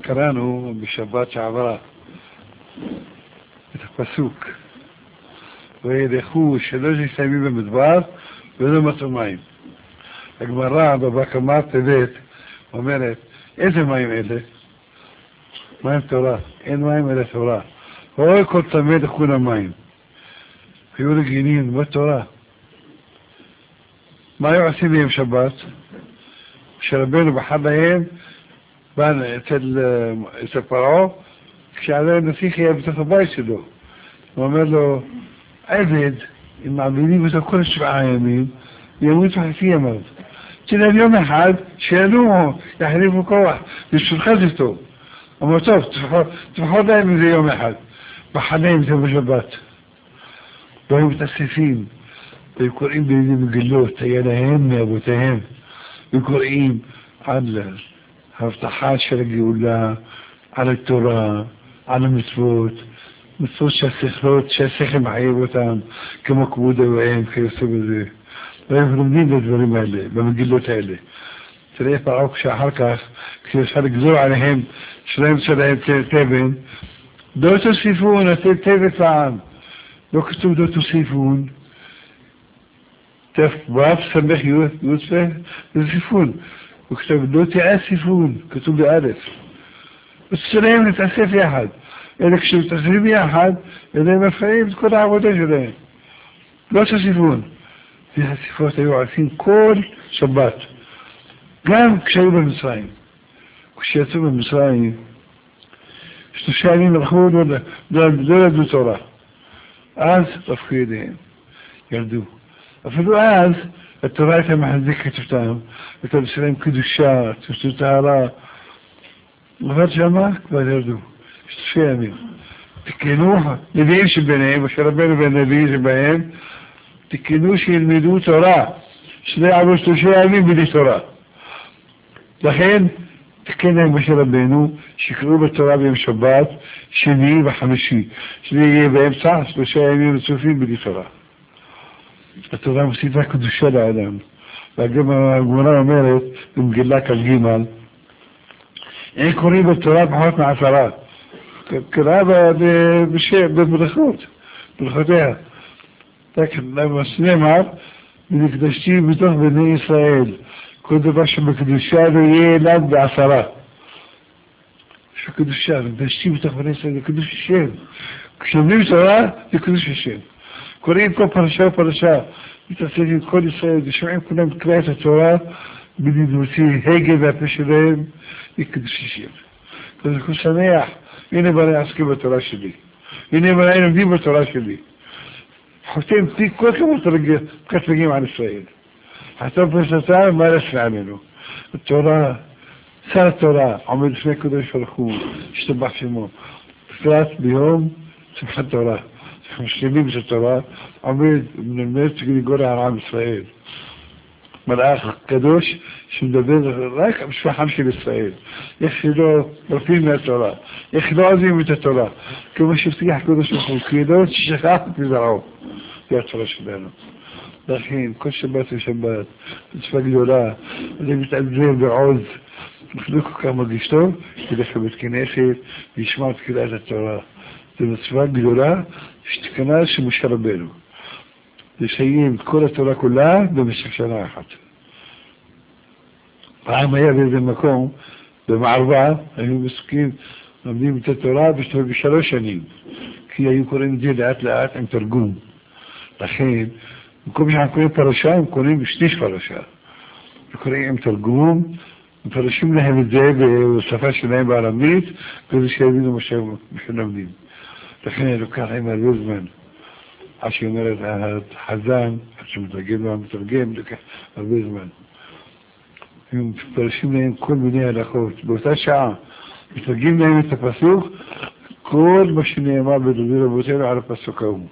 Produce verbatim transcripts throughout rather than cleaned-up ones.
קראנו בשבת שעברה את הפסוק וילכו שלוש ימים במדבר ולא מצאו מים. הגמרא בבא קמא טבת אומרת, איזה מים אלה? מים תורה, אין מים אלא תורה. רואה כל צמא לכולם מים. היו רגילים, מה תורה? מה היו עושים להם שבת? כשרבנו בחר להם, בא אצל, אצל פרעה, כשעלה הנסיך היה בתוך הבית שלו. הוא אומר לו, עבד, אם מעבידים אותו כל שבעה ימים, ימות וחצי ימיו. תלהם יום אחד, שינועו, יחליפו כוח, לשולחת איתו. אמר, טוב, תפחות להם איזה יום אחד. בחנם זה בשבת. והיו מתאספים, והיו קוראים בידי מגלות, היה להם מאבותיהם, וקוראים על ההבטחה של הגאולה, על התורה, על המצוות, מצוות שהשכלות, שהשכל מחייב אותם, כמו כבוד אביהם, כיוצא בזה. והם לומדים את הדברים האלה, במגילות האלה. תראה פרעה כשאחר כך, כשאפשר לגזור עליהם, שלהם שלהם תבן, לא תוסיפון, אתם תבת לעם. לא כתוב לא תוסיפון, תפבב, סמך יוצפה, תוסיפון. וכתוב לא תאסיפון, כתוב באלף. וצריכים להתאסף יחד. אלה כשמתאספים יחד, אלה מפעים את כל העבודה שלהם. לא תוסיפון. והסיפות היו עושים כל שבת. גם כשהיו במצרים. כשיצאו במצרים, שלושה ימים הלכו, לא למדו תורה. אז רפקו ידיהם, ילדו. אפילו אז, התורה הייתה מחזיקת אותם, הייתה בשלהם קדושה, תפסו טהרה. אבל שמה, כבר ילדו. שלושה ימים. תקנו נביאים שביניהם, ושרבנו והנביאים שבהם, תקנו שילמדו תורה, שלא יעברו שלושה ימים בלי תורה. לכן, תקן להם משה רבנו, שיקראו בתורה ביום שבת, שני וחמישי, שלא יהיה באמצע שלושה ימים רצופים בלי תורה. התורה מוסיפה קדושה לאדם. וגם הגמרא אומרת, במגילה כ"ג, אין קוראים בתורה פחות מעשרה. קרא בברכות, ברכותיה. למה שנאמר, ונקדשתי בתוך בני ישראל, כל דבר שבקדושה לא יהיה אליו בעשרה. שקדושה, ונקדשתי בתוך בני ישראל, זה קדוש השם. כשאומרים תורה, זה קדוש השם. קוראים כל פרשה ופרשה, מתעסקים עם כל ישראל, ושומעים כולם קרא את התורה, בלי להוציא הגה והפה שלהם, זה קדוש השם. אז אני שמח, הנה בני עסקים בתורה שלי. הנה בני לומדים בתורה שלי. חותם פי כל כמות כתלגים על ישראל. חתם פרשתה מה לסמע ממנו. התורה, שר התורה, עומד לפני קודש ברוך הוא, השתבח שמו. בפרט ביום שמחת תורה. אנחנו משלימים את התורה, עומד ומנמד לגור על עם ישראל. מלאך קדוש שמדבר רק על משפחם של ישראל. איך שלא מרפים מהתורה, איך לא עוזבים את התורה. כמו שהבטיח קודש ברוך הוא, כי לא ששכח את מזרעו. זה התורה שלנו. לכן, כל שבת ושבת, מצווה גדולה, זה מתעזר בעוז, לא כל כך מרגיש טוב, ילך לבית כנסת וישמע את קריאת התורה. זו מצווה גדולה שתקנה של משה רבנו. לסיים את כל התורה כולה במשך שנה אחת. פעם היה באיזה מקום, במערבה, היו מסוקים, לומדים את התורה בשלוש שנים, כי היו קוראים את זה לאט לאט עם תרגום. לכן, במקום שאנחנו קוראים פרשה, הם קוראים בשליש פרשה. וקוראים עם תרגום, מפרשים להם את זה בשפה שלהם בארמית, כדי שיבינו מה שהם לומדים. לכן אני לוקח להם הרבה זמן. עד שאומרת החזן, עד שמתרגם לו המתרגם, לוקח הרבה זמן. הם מפרשים להם כל מיני הלכות. באותה שעה, מתרגמים להם את הפסוק, כל מה שנאמר בדודי רבותינו על הפסוק ההוא.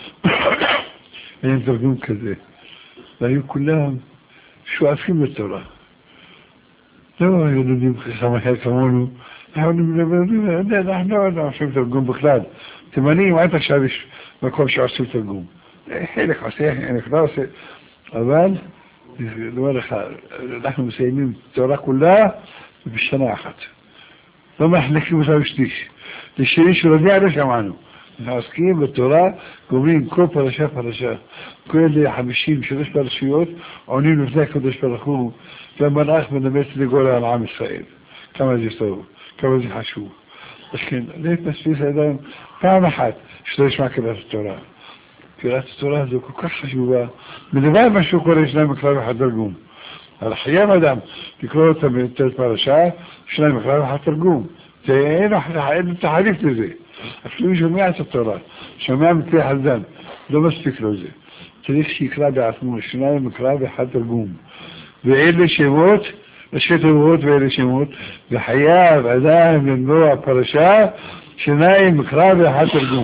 אין תרגום כזה. והיו כולם שואפים לתורה. לא היו לומדים חכם כמונו, אנחנו לא עושים תרגום בכלל. תימנים, עד עכשיו יש מקום שעושים תרגום. חלק עושה, חלק לא עושה. אבל, דבר לך, אנחנו מסיימים תורה כולה בשנה אחת. לא מחלקים אותם שליש. לשליש הוא רביע לא שמענו. אנחנו עוסקים בתורה, גומרים כל פרשה פרשה. כל חמישים, שלוש פרשיות, עונים לפני הקדוש ברוך הוא, והמלאך מלמד לגאולה על עם ישראל. כמה זה טוב, כמה זה חשוב. אז כן, להתנספיס האדם פעם אחת שלא ישמע קריאת התורה. קריאת התורה הזו כל כך חשובה, מדבר משהו קורה שניים מקרא ואחד תרגום. אבל חייב אדם לקרוא אותם את פרשה, שניים מקרא ואחד תרגום. זה אין תחליף לזה. אפילו שומע את התורה, שומע מפי חזן, לא מספיק לו זה. צריך שיקרא בעצמו, שניים מקרא ואחד תרגום. ואלה שמות, ראשי תיבות ואלה שמות, וחייב אדם לנגוע פרשה, שניים מקרא ואחד תרגום.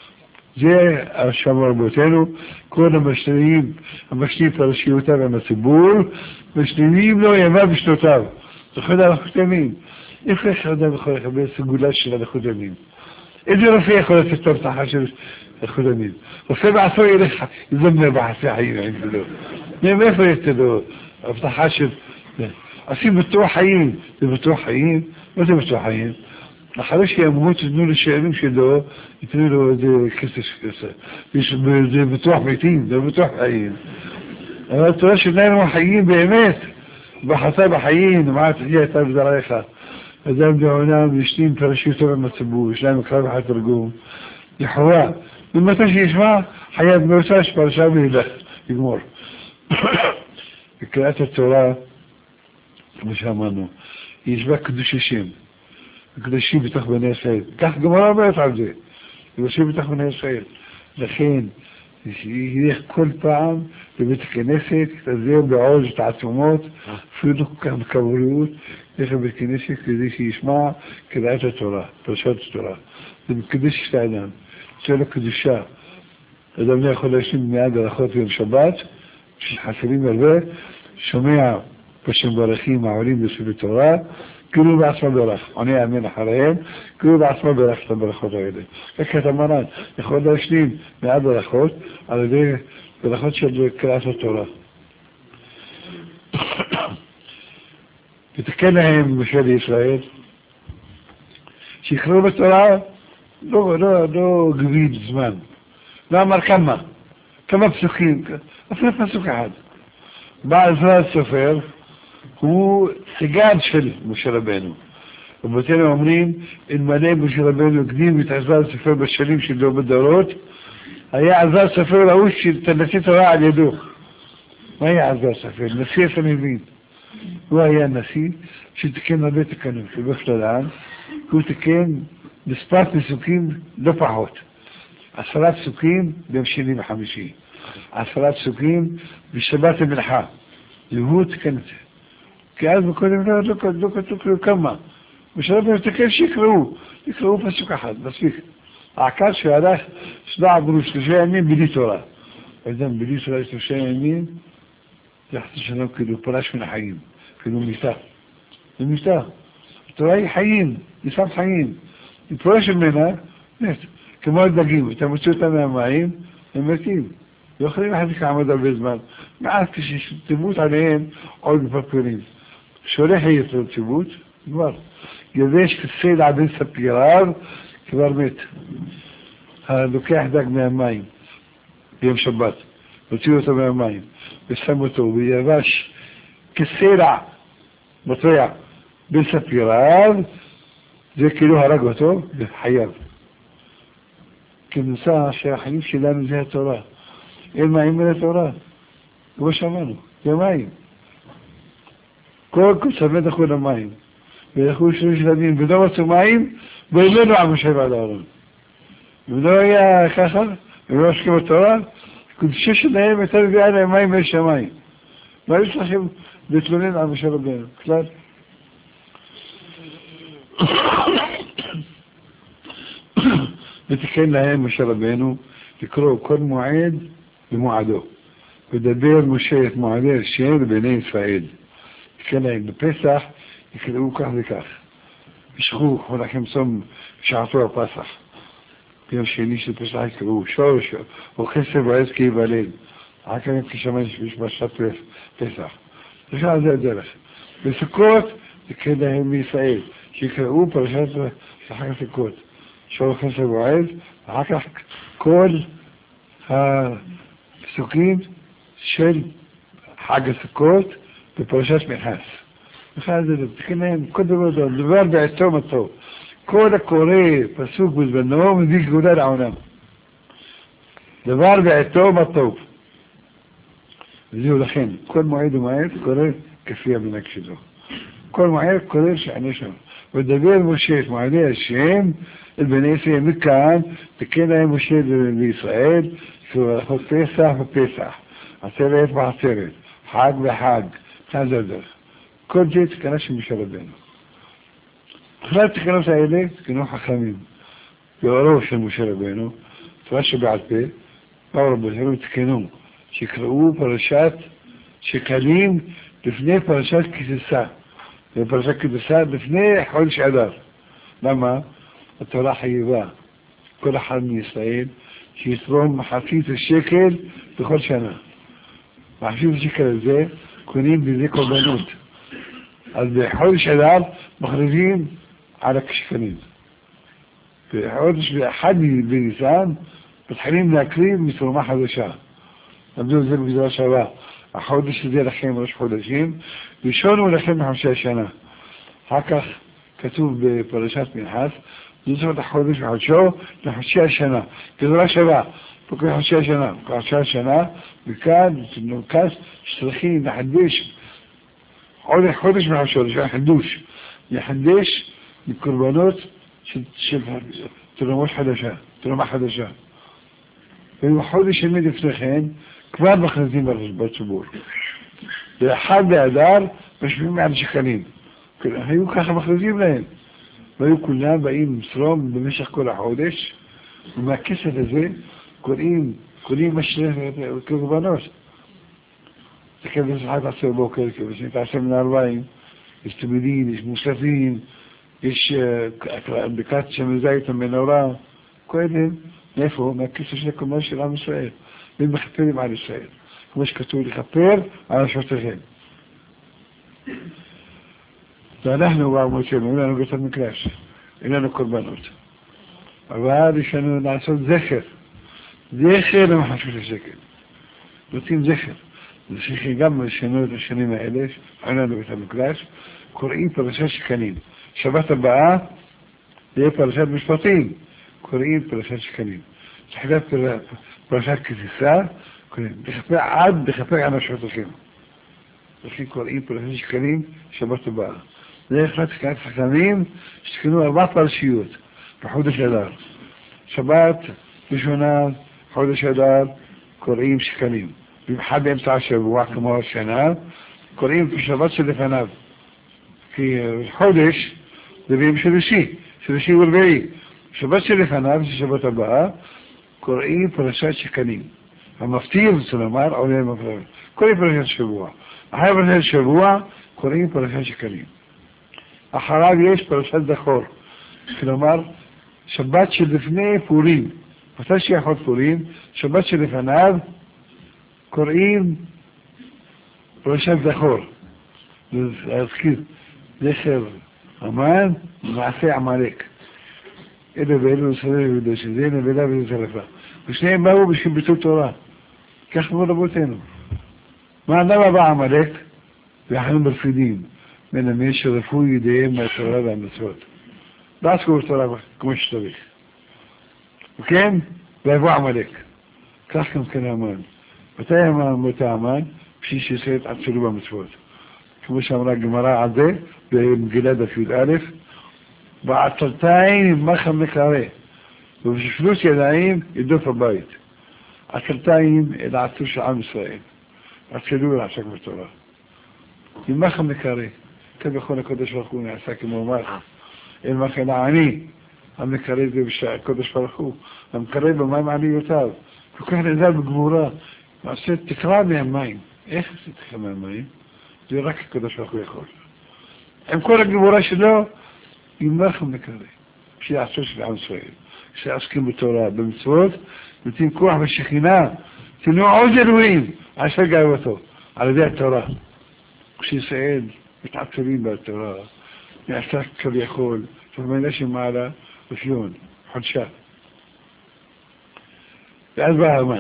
זה שמע רבותינו, כל המשלימים, המשלים פרשיותיו עם הציבור, משלימים לו ימה בשנותיו. זוכר אנחנו תמים. איך איך אדם יכול לקבל סגולה של הלכות ימים? איזה רופא יכול לתת את הבטחה של הלכות ימים? רופא בעצמו ילך, יזמר בחסי חיים, אין לו. מאיפה יש לו הבטחה של... עושים בטוח חיים, זה בטוח חיים? מה זה בטוח חיים? אחרי שימות, תתנו לשארים שלו, יתנו לו איזה כסף, זה בטוח מתים, זה בטוח חיים. אבל התורה שלנו חיים באמת, בחסה בחיים, מה תחיה אתה בדרעיך. אדם בעולם ישנים פרשיותו עם הציבור, ישנם מקרא ואחד תרגום, לכאורה, ומתי שישמע, חייב מאותה שפרשה וילך, יגמור. בקריאת התורה, כמו שאמרנו, יש בה קדוש השם, קדושים בתוך בני ישראל. כך גמרא אומרת על זה, קדושים בתוך בני ישראל. לכן, ילך כל פעם לבית הכנסת, תזיר בעוז את העצומות, אפילו כל כך בקבוריות, ילך לבית הכנסת כדי שישמע קריאת התורה, פרשת התורה. זה מקדש את האדם, זה לו קדושה. אדם לא יכול להשלים מיד הלכות יום שבת, שחסרים הרבה, שומע פשם ברכים העולים בסביב התורה, כאילו בעצמו ברך, עונה אמן אחריהם, כאילו בעצמו ברך את הברכות האלה. כך את המרן יכול להשלים מיד ברכות על ידי ברכות של קריאת התורה. ותקן להם בשביל ישראל, שיקראו בתורה, לא, לא, לא גביד זמן. לא אמר כמה, כמה פסוקים, אפילו פסוק אחד. בעל זמן סופר, הוא סגן של משה רבנו. רבותינו אומרים, אלמלא משה רבנו הקדים את עזרא סופר בשנים שלו בדורות, היה עזרא סופר ראוי שתנשיא תורה על ידו. מה היה עזרא סופר? נשיא הסנהדרין. הוא היה נשיא שתיקן הרבה תקנות, שבכללן, הוא תיקן מספר פסוקים לא פחות. עשרה פסוקים ביום שני וחמישי. עשרה פסוקים בשבת המלאכה. והוא תיקן את זה. כי אז מקודם לא כתוב כמה. ושלום יתקן שיקראו, יקראו פסוק אחד, מספיק. העקד שהלך, שלא עברו שלושה ימים בלי תורה. אדם בלי תורה שלושה ימים, זה חצי שלום כאילו פרש מן החיים, כאילו מיטה. זה מיטה. התורה היא חיים, היא שם חיים. היא פרש ממנה, מת. כמו הדגים, אתה מוציא אותם מהמים, הם מתים. לא יכולים להחזיק לעמוד הרבה זמן. מעט כשתמות עליהם עוד בפרפרים. שולח יתרו ציבות, כבר. יבש כסלע בן ספיריו, כבר מת. לוקח דג מהמים, ביום שבת, הוציא אותו מהמים, ושם אותו ביבש כסלע, מטריע, בן ספיריו, זה כאילו הרג אותו, וחייב. כנוסע שהחיים שלנו זה התורה. אין מים מן התורה. כמו שאמרנו, זה מים. כל כוסמי דחו למים. ולכו שלוש ילדים, ולא מצאו מים, ואיננו עם משה ועד הארון. ולא היה ככה, ולא עסקים בתורה, קודשי שלהם הייתה מביאה להם מים ויש המים. מה יש לכם להתלונן על משה רבנו? כלל? ותיקן להם משה רבנו לקרוא כל מועד במועדו. ודבר משה את מועדי השם לבני ישראל. תיקן להם בפסח, יקראו כך וכך. ישכו לכם צום בשעתו הפסח. ביום שני של פסח יקראו שורש או חסר ועז כי יבלל. אחר כך כשמן יש בשעת פסח. עכשיו זה הדרך. בסוכות תיקן להם מישראל. שיקראו פרשת חג הסוכות, שור חסר מועד, ואחר כך כל הפסוקים של חג הסוכות בפרשת מנחס. בכלל זה תקן להם כל דבר דבר, דבר בעצום הטוב. כל הקורא פסוק בזמנו מביא גאולה לעולם. דבר בעצום הטוב. וזהו לכן, כל מועד ומועד קורא כפי המנהג שלו. כל מועד קורא שענה שם. ודבר משה את מועדי השם אל בני ישראל מכאן, תקן להם משה לישראל, שהוא הלכות פסח ופסח, עצרת ועצרת, חג וחג, חזר. כל זה תקנה של משה רבנו. בכלל התקנות האלה תקנו חכמים. באורו של משה רבנו, תורה שבעל פה, באו רבנו תקנו, שקראו פרשת שקלים לפני פרשת כתסה. בפרשת כתסה לפני חודש אדר. למה? התורה חייבה כל אחד מישראל שיתרום מחצית השקל בכל שנה. מחצית השקל הזה קונים בזה קורבנות. אז בחודש אדר מכריזים על הכשכנים. בחודש אחד בניסן מתחילים להקריב מתרומה חדשה. למדו את זה בגזרה שווה. החודש הזה לכם ראש חודשים, ראשון הוא לכם מחמשי השנה. אחר כך כתוב בפרשת מנחס, זאת החודש וחודשו לחודשי השנה. גזרה שווה, פה חודשי השנה, חודשי השנה, וכאן נוקס שצריכים לחדש חודש חודש מחודשו, זה חידוש. לחדש מקורבנות של תרומה חדשה, תרומה חדשה. ובחודש ימי לפני כן, כבר מכריזים בציבור. באחד באדר משפיעים מעל שקלים. היו ככה מכריזים להם. והיו כולם באים לצרום במשך כל החודש, ומהכסף הזה קוראים, קוראים משלח קורבנות. זה כזה שחק עשר בוקר, כזה תעשה מן ארבעים, יש תמידים, יש מוספים, יש בקעת שמן זית המנורה, כל אלה, מאיפה? מהכסף של הקורבנות של עם ישראל. והם מכפרים על ישראל. כמו שכתוב לכפר על נפשותיכם. ואנחנו בעמותנו, אין לנו בית המקדש, אין לנו קורבנות. אבל יש לנו לעשות זכר. זכר למחשבות השקל. רוצים זכר. זה שגם לשנו את השנים האלה, אין לנו בית המקדש, קוראים פרשת שקלים. שבת הבאה, יהיה פרשת משפטים, קוראים פרשת שקלים. תחילת פרשת כתיסה, בכפר עד בכפר על נפשותיכם. לכן קוראים פרשת שקלים, שבת הבאה. זה החלט תקנת חכמים שתקנו ארבע פרשיות בחודש אדר. שבת ראשונה, חודש אדר, קוראים שקלים. במיוחד באמצע השבוע, כמו השנה, קוראים בשבת שלפניו. כי חודש זה ביום שלישי, שלישי ורביעי. שבת שלפניו, שבת הבאה, קוראים פרשת שקלים. המפטיר, רוצה לומר, עולה למפטיר. קוראים פרשת שבוע. אחרי פרשת שבוע, קוראים פרשת שקלים. אחריו יש פרשת זכור. כלומר, שבת שלפני פורים. מתי שיכול פורים, שבת שלפניו, קוראים פרשת זכור. להזכיר, זכר המן, מעשה עמלק. אלה ואלו נסדר וידוש, זה נבלה וזה צרפה. ושניהם באו בשביל ביטול תורה. כך כמו רבותינו. מה למה בא עמלק? ואנחנו מרפידים בין המי שרפו ידיהם מהתורה והמצוות. לא עסקו בתורה כמו שצריך. וכן, ויבוא עמלק. כך גם כן המן. מתי המן מותה המן? בשביל שישראל עצרו במצוות. כמו שאמרה גמרא על זה, במגילה דף י"א, בעצלתיים מחם מקרא, ובשפלות ידיים ידוף הבית. עצלתיים אל העצור של עם ישראל. עצלו לעסק בתורה. עם מחם מקרא, כבכל הקודש ברוך הוא נעשה כמו מלך. אל מחם העני, המקרא זה בשקודש ברוך הוא. המקרא במים עליותיו. כל כך נעזר בגבורה. מעשה תקרא מהמים. איך זה תקרא מהמים? זה רק הקודש ברוך הוא יכול. עם כל הגבורה שלו, ימח ומקרא, שיעשו של עם ישראל, שעסקים בתורה, במצוות, נותנים כוח בשכינה, תנו עוד אלוהים, עשה גאוותו, על ידי התורה. כשישראל מתעצבים בתורה, יעשה כביכול, תמיד שמעלה רפיון, חודשה. ואז בא המן.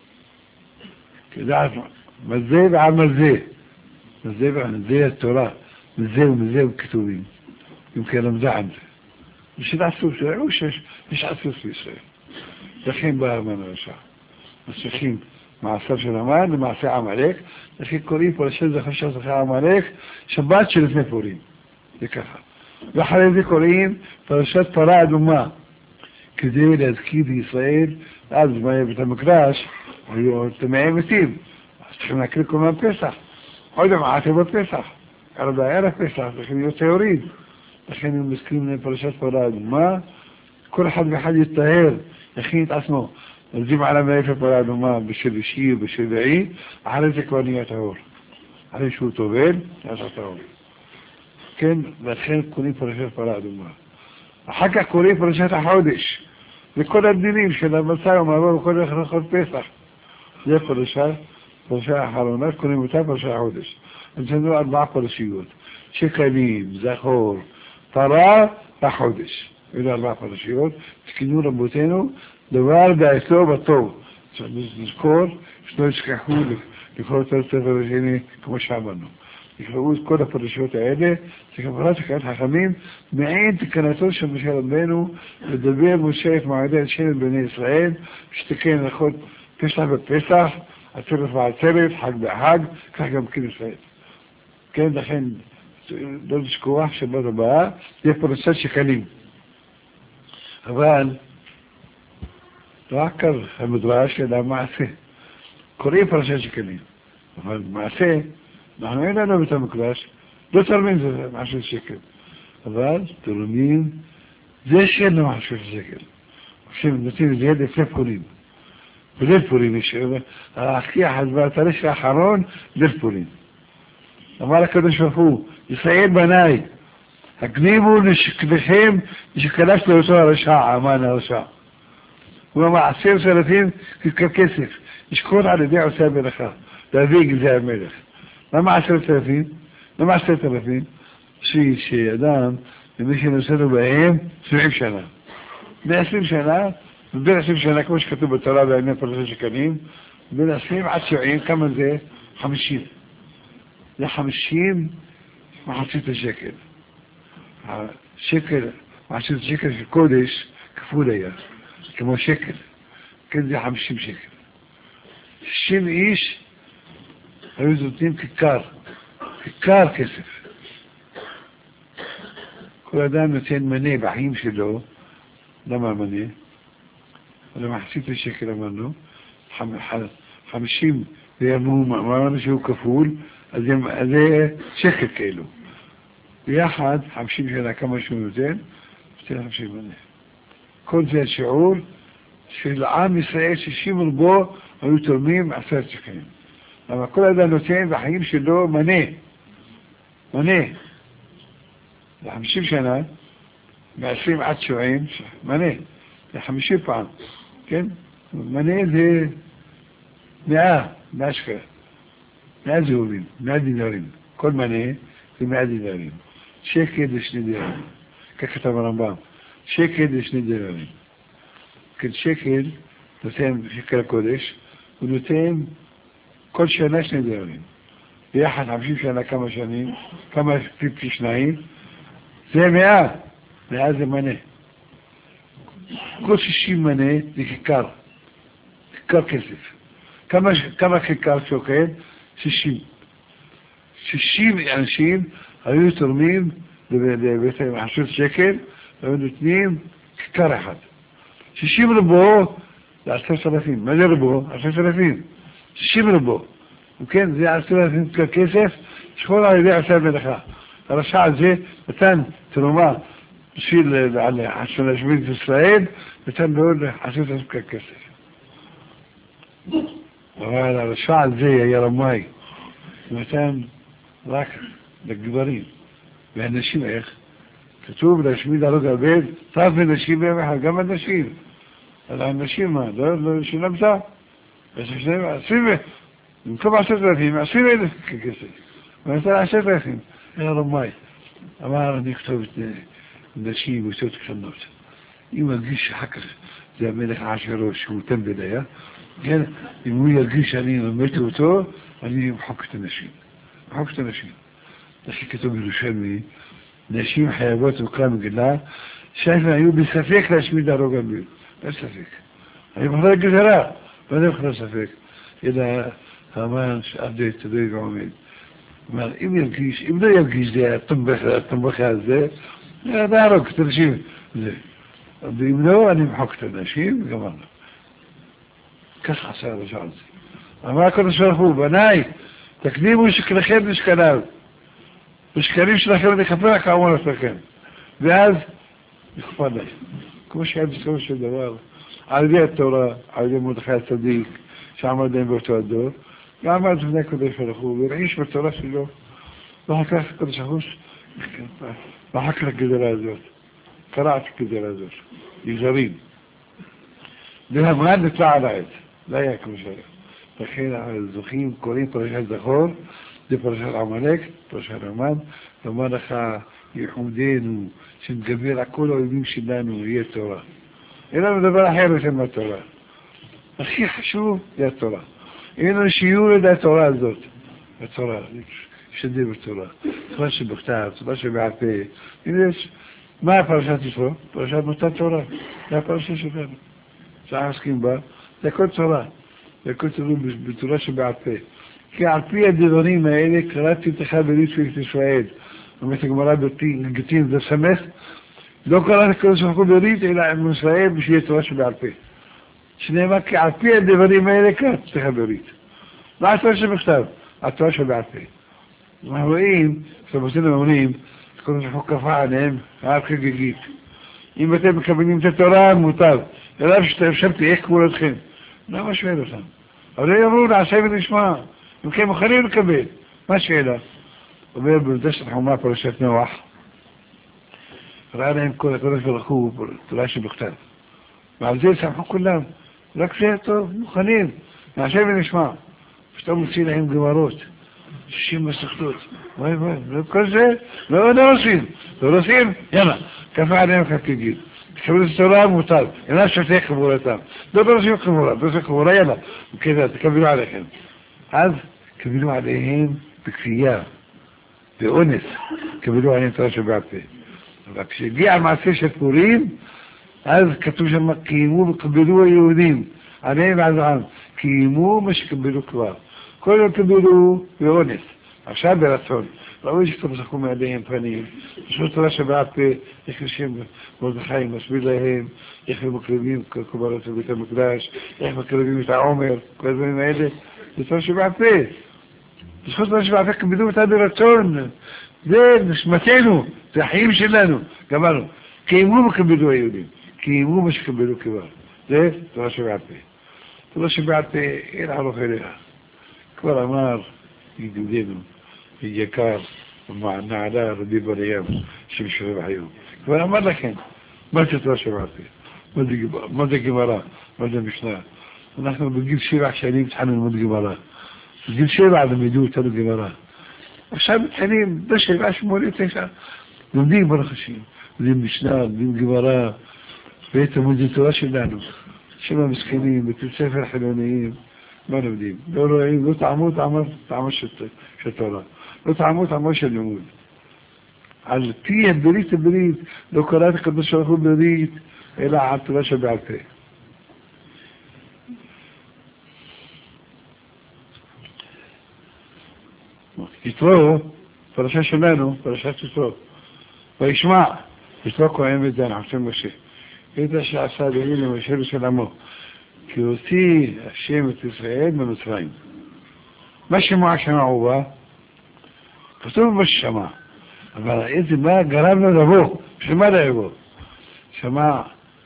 כדעת, מזה ועל מזה. מזה ועל מזה התורה. מזה ומזה וכתובים. אם כן למדה עם זה. בשביל עצוב שראו שיש עצוב בישראל. לכן בא המן הרשע. מצליחים מעשר של המן למעשה עמלק. לכן קוראים פה לשם זכר של זכר עמלק, שבת שלפני פורים. זה ככה. ואחרי זה קוראים פרשת פרה אדומה. כדי להזכיר לישראל, אז בבית המקדש, היו טמאי מתים. אז צריכים להקריא כל מיני פסח. עוד מעט בפסח. אבל בערב פסח, לכן להיות טהורים. לכן הם מזכירים לפרשת פרה אדומה. כל אחד ואחד יתטהר, יכין את עצמו. נלדים על המלאכת פרה אדומה בשל אישי ובשל דעי, אחרי זה כבר נהיה טהור. אחרי שהוא טובל, נהיה טהור. כן, לכן קוראים פרשת פרה אדומה. אחר כך קוראים פרשת החודש. וכל הדינים של המצא ומעבר וכל אחד פסח. זה פרשה, פרשה האחרונה, קוראים אותה פרשה החודש. נתנו ארבעה פרשיות. שקלים, זכור, פרה וחודש. אלו ארבעה פרשיות. תקינו רבותינו, דבר בעשו בטוב. נזכור, שלא ישכחו לקרוא את הספר השני כמו שאמרנו. יקראו את כל הפרשיות האלה, שכפרת תקנת חכמים, מעין תקנתו של משה רבנו, לדבר משה את מועדי השם בני ישראל, שתקן הלכות פסח בפסח, עצרת ועצרת, חג בחג, כך גם כן ישראל. כן, לכן, לא לשכוח שבת הבאה, זה פרשת שקלים. אבל, לא רק המדרש, אלא המעשה. קוראים פרשת שקלים. אבל מעשה, אנחנו אין לנו בית המקדש, לא תרמים זה משהו שקל. אבל תרמים, זה שאין לו משהו שקל. עכשיו נותנים את זה לפני פורים. בליל פורים יש, הכי התרש האחרון, ליל פורים. אמר הקדוש ברוך הוא, ישראל בניי, הגניבו נשכבכם, נשקלש לאותו הרשע, המן הרשע. הוא אמר, עשרת אלפים ככסף, ישכון על ידי עושה המלאכה, להביא גזי המלך. למה עשרת אלפים? למה עשרת אלפים? שאדם, ומי שנושא לו בהם, שבעים שנה. בעשרים שנה, ובין עשרים שנה, כמו שכתוב בתורה בעניין פרשת שקלים, בין עשרים עד שבעים, כמה זה? חמישים. זה חמישים מחצית השקל. השקל, מחצית השקל של קודש, כפול היה, כמו שקל. כן, זה חמישים שקל. שישים איש, היו נותנים כיכר, כיכר כסף. כל אדם נותן מנה בחיים שלו, למה מנה? למחצית השקל אמרנו, חמישים וירמו, אמרנו שהוא כפול, אז זה שקל כאלו. ביחד, חמישים שנה כמה שהוא נותן, נותן חמישים מנה. כל זה השיעור של עם ישראל שישים רבו היו תורמים עשרת שקלים. למה כל אדם נותן בחיים שלו מנה, מנה. לחמישים שנה, מעשרים עד שבעים, מנה, לחמישים פעם, כן? מנה זה מאה, מאה שקל, מאה זהובים, מאה דינרים. כל מנה זה מאה דינרים. שקל זה שני דינרים. כך כתב הרמב"ם. שקל זה שני דינרים. כן, שקל נותן שקל הקודש, הוא נותן כל שנה שני דינרים. ביחד חמישים שנה כמה שנים, כמה פי שניים, זה מאה. מאה זה מנה. כל שישים מנה זה כיכר. כיכר כסף. כמה, כמה כיכר שוקל? שישים. שישים אנשים היו תורמים לבית עשרת שקל, היו נותנים כיכר אחד. שישים רבו זה עשרת אלפים. מה זה רבו? עשרת אלפים. שישים רבו. וכן, זה עשרת אלפים כסף, שכל על ידי עשה מלאכה. הרשע הזה נתן תרומה בשביל להשמיד את ישראל, נתן מאוד עשרת אלפים כסף. אבל הרשע הזה היה רמאי, נתן רק לגברים. והנשים איך? כתוב להשמיד הרוג הבד, טף ונשים ביחד, גם הנשים. אז הנשים מה? לא שילמת? עשרים, במקום עשרת אלפים, עשרים אלף כסף. ונתן עשרת אלפים, היה רמאי. אמר, אני אכתוב את נשים ויצאות קטנות. אם ירגיש שאחר כך זה המלך עשרו שהוא טמבל היה, כן, אם הוא ירגיש שאני ממתי אותו, אני אמחוק את הנשים. אמחוק את הנשים. לכי כתוב בירושלמי, נשים חייבות הוקרא מגלה, שאיפה היו בספק להשמיד הרוג המיר. לא ספק. אני בכלל גזרה, לא יודע בכלל ספק. אלא האמן שעבדי תדוי ועומד. כלומר, אם ירגיש, אם לא ירגיש זה התמבכה הזה, נהרוג את הנשים. ואם לא, אני מחוק את הנשים, וגמרנו. כך עשה הרשע הזה. אמר הקדוש ברוך הוא, בניי, תקדימו שקלכם לשקליו. בשקלים שלכם אני אכפר לך כאמור לכם. ואז יכפר להם. כמו שהיה בסופו של דבר, על ידי התורה, על ידי מרדכי הצדיק, שעמד להם באותו הדור, ועמד לפני הקדוש ברוך הוא, והרעיש בתורה שלו, ואחר כך הקדוש ברוך הוא, ואחר כך הגזרה הזאת. קראת הגזרה הזאת. יגזרים. והמן נטלע על העץ. לא היה כמו שהיה. לכן הזוכים קוראים פרשת זכור, זה פרשת עמלק, פרשת המן, לומר לך, יחומדנו, שנתגבר על כל האויבים שלנו, יהיה תורה. אין לנו דבר אחר בשם התורה. הכי חשוב זה התורה. אין לנו שיעור את התורה הזאת. התורה, שתדע בתורה. תורה שבכתב, תורה שבעל פה. מה הפרשת יתרו? פרשת מתן תורה. זה הפרשת שלנו. שאנחנו עוסקים בה, זה הכל תורה. זה הכל תורה בתורה שבעל פה. כי על פי הדברים האלה קראתי לך ברית פרק ישראל. אומרת הגמרא בגיטין זה סמך. לא קראתי קדוש ברוך הוא ברית, אלא עם ישראל בשביל תורה שבעל פה. שנאמר כי על פי הדברים האלה קראתי לך ברית. לא התורה שבכתב, התורה שבעל פה. אנחנו רואים, סבותינו אומרים, קדוש ברוך הוא כפה עליהם, הר חגיגית. אם אתם מקבלים את התורה, מותר. אלא שתשבתי, איך קבולתכם? למה שואל אותם? אבל הם אמרו, נעשה ונשמע. אם כן מוכנים לקבל. מה השאלה? אומר בדשת חומה פרשת נוח, ראה להם כל הקדוש ברוך הוא תורה שבכתב. ועל זה שמחו כולם. רק זה טוב, מוכנים. נעשה ונשמע. פתאום מוציא להם גמרות. שישים מסכתות. וואי וואי, לא כל זה, לא, לא עושים. לא עושים, יאללה. כפה עליהם כגיד. תקבלו את התורה מותר. אינה שתהיה קבורתם. לא תעשו קבורה, לא תעשו קבורה, יאללה. וכזה, תקבלו עליכם. אז קבלו עליהם בכפייה, באונס, קבלו עליהם תורה שבעל פה. אבל כשהגיע המעשה של פורים, אז כתוב שם, קיימו וקבלו היהודים, עליהם ועזרם, קיימו מה שקבלו כבר. כל יום קבלו באונס, עכשיו ברצון. ראוי שתמסכו מעליהם פנים, פשוט תורה שבעל פה, איך יושב מרדכי מסביר להם, איך הם מקריבים קבלות בבית המקדש, איך מקריבים את העומר, כל הדברים האלה, זה תורה שבעל פה. בזכות תורה שבעל פה קבלו אותה ברצון, זה נשמתנו, זה החיים שלנו, גמרנו. קיימו וקבלו היהודים, קיימו מה שקבלו כבר, זה תורה שבעל פה. תורה שבעל פה, אין ערוך אליה. כבר אמר ידידנו, יקר, נעלה רבי בריאם, שמשרה בחיום. כבר אמר לכם, מה זה תורה שבעל פה? מה זה גמרא? מה זה משנה? אנחנו בגיל שבע שנים התחלנו ללמוד גמרא. בגיל שבע למדו אותנו גמרא. עכשיו מתחילים בשבע, שמונה, תשע, לומדים ברוך השם, לומדים משנה, לומדים גמרא, ואת עמוד התורה שלנו, שם המסכנים, בתי ספר חילוניים, מה לומדים? לא רואים, לא טעמו, טעמו, טעמו של תורה, לא טעמו, טעמו של לימוד. על פי הברית הברית, לא קראת הקדוש ברוך הוא ברית, אלא על תורה שבעל פה. יתרו, פרשה שלנו, פרשת יתרו. וישמע, יתרו כהן ודן, חשם משה. ידע שעשה אלוהים למשה ושלמו, כי הוציא השם את ישראל ממצרים. מה שמע שמעו בה? כתוב מה ששמע. אבל איזה מה גרם לו לבוא? שמה לא יבוא? שמע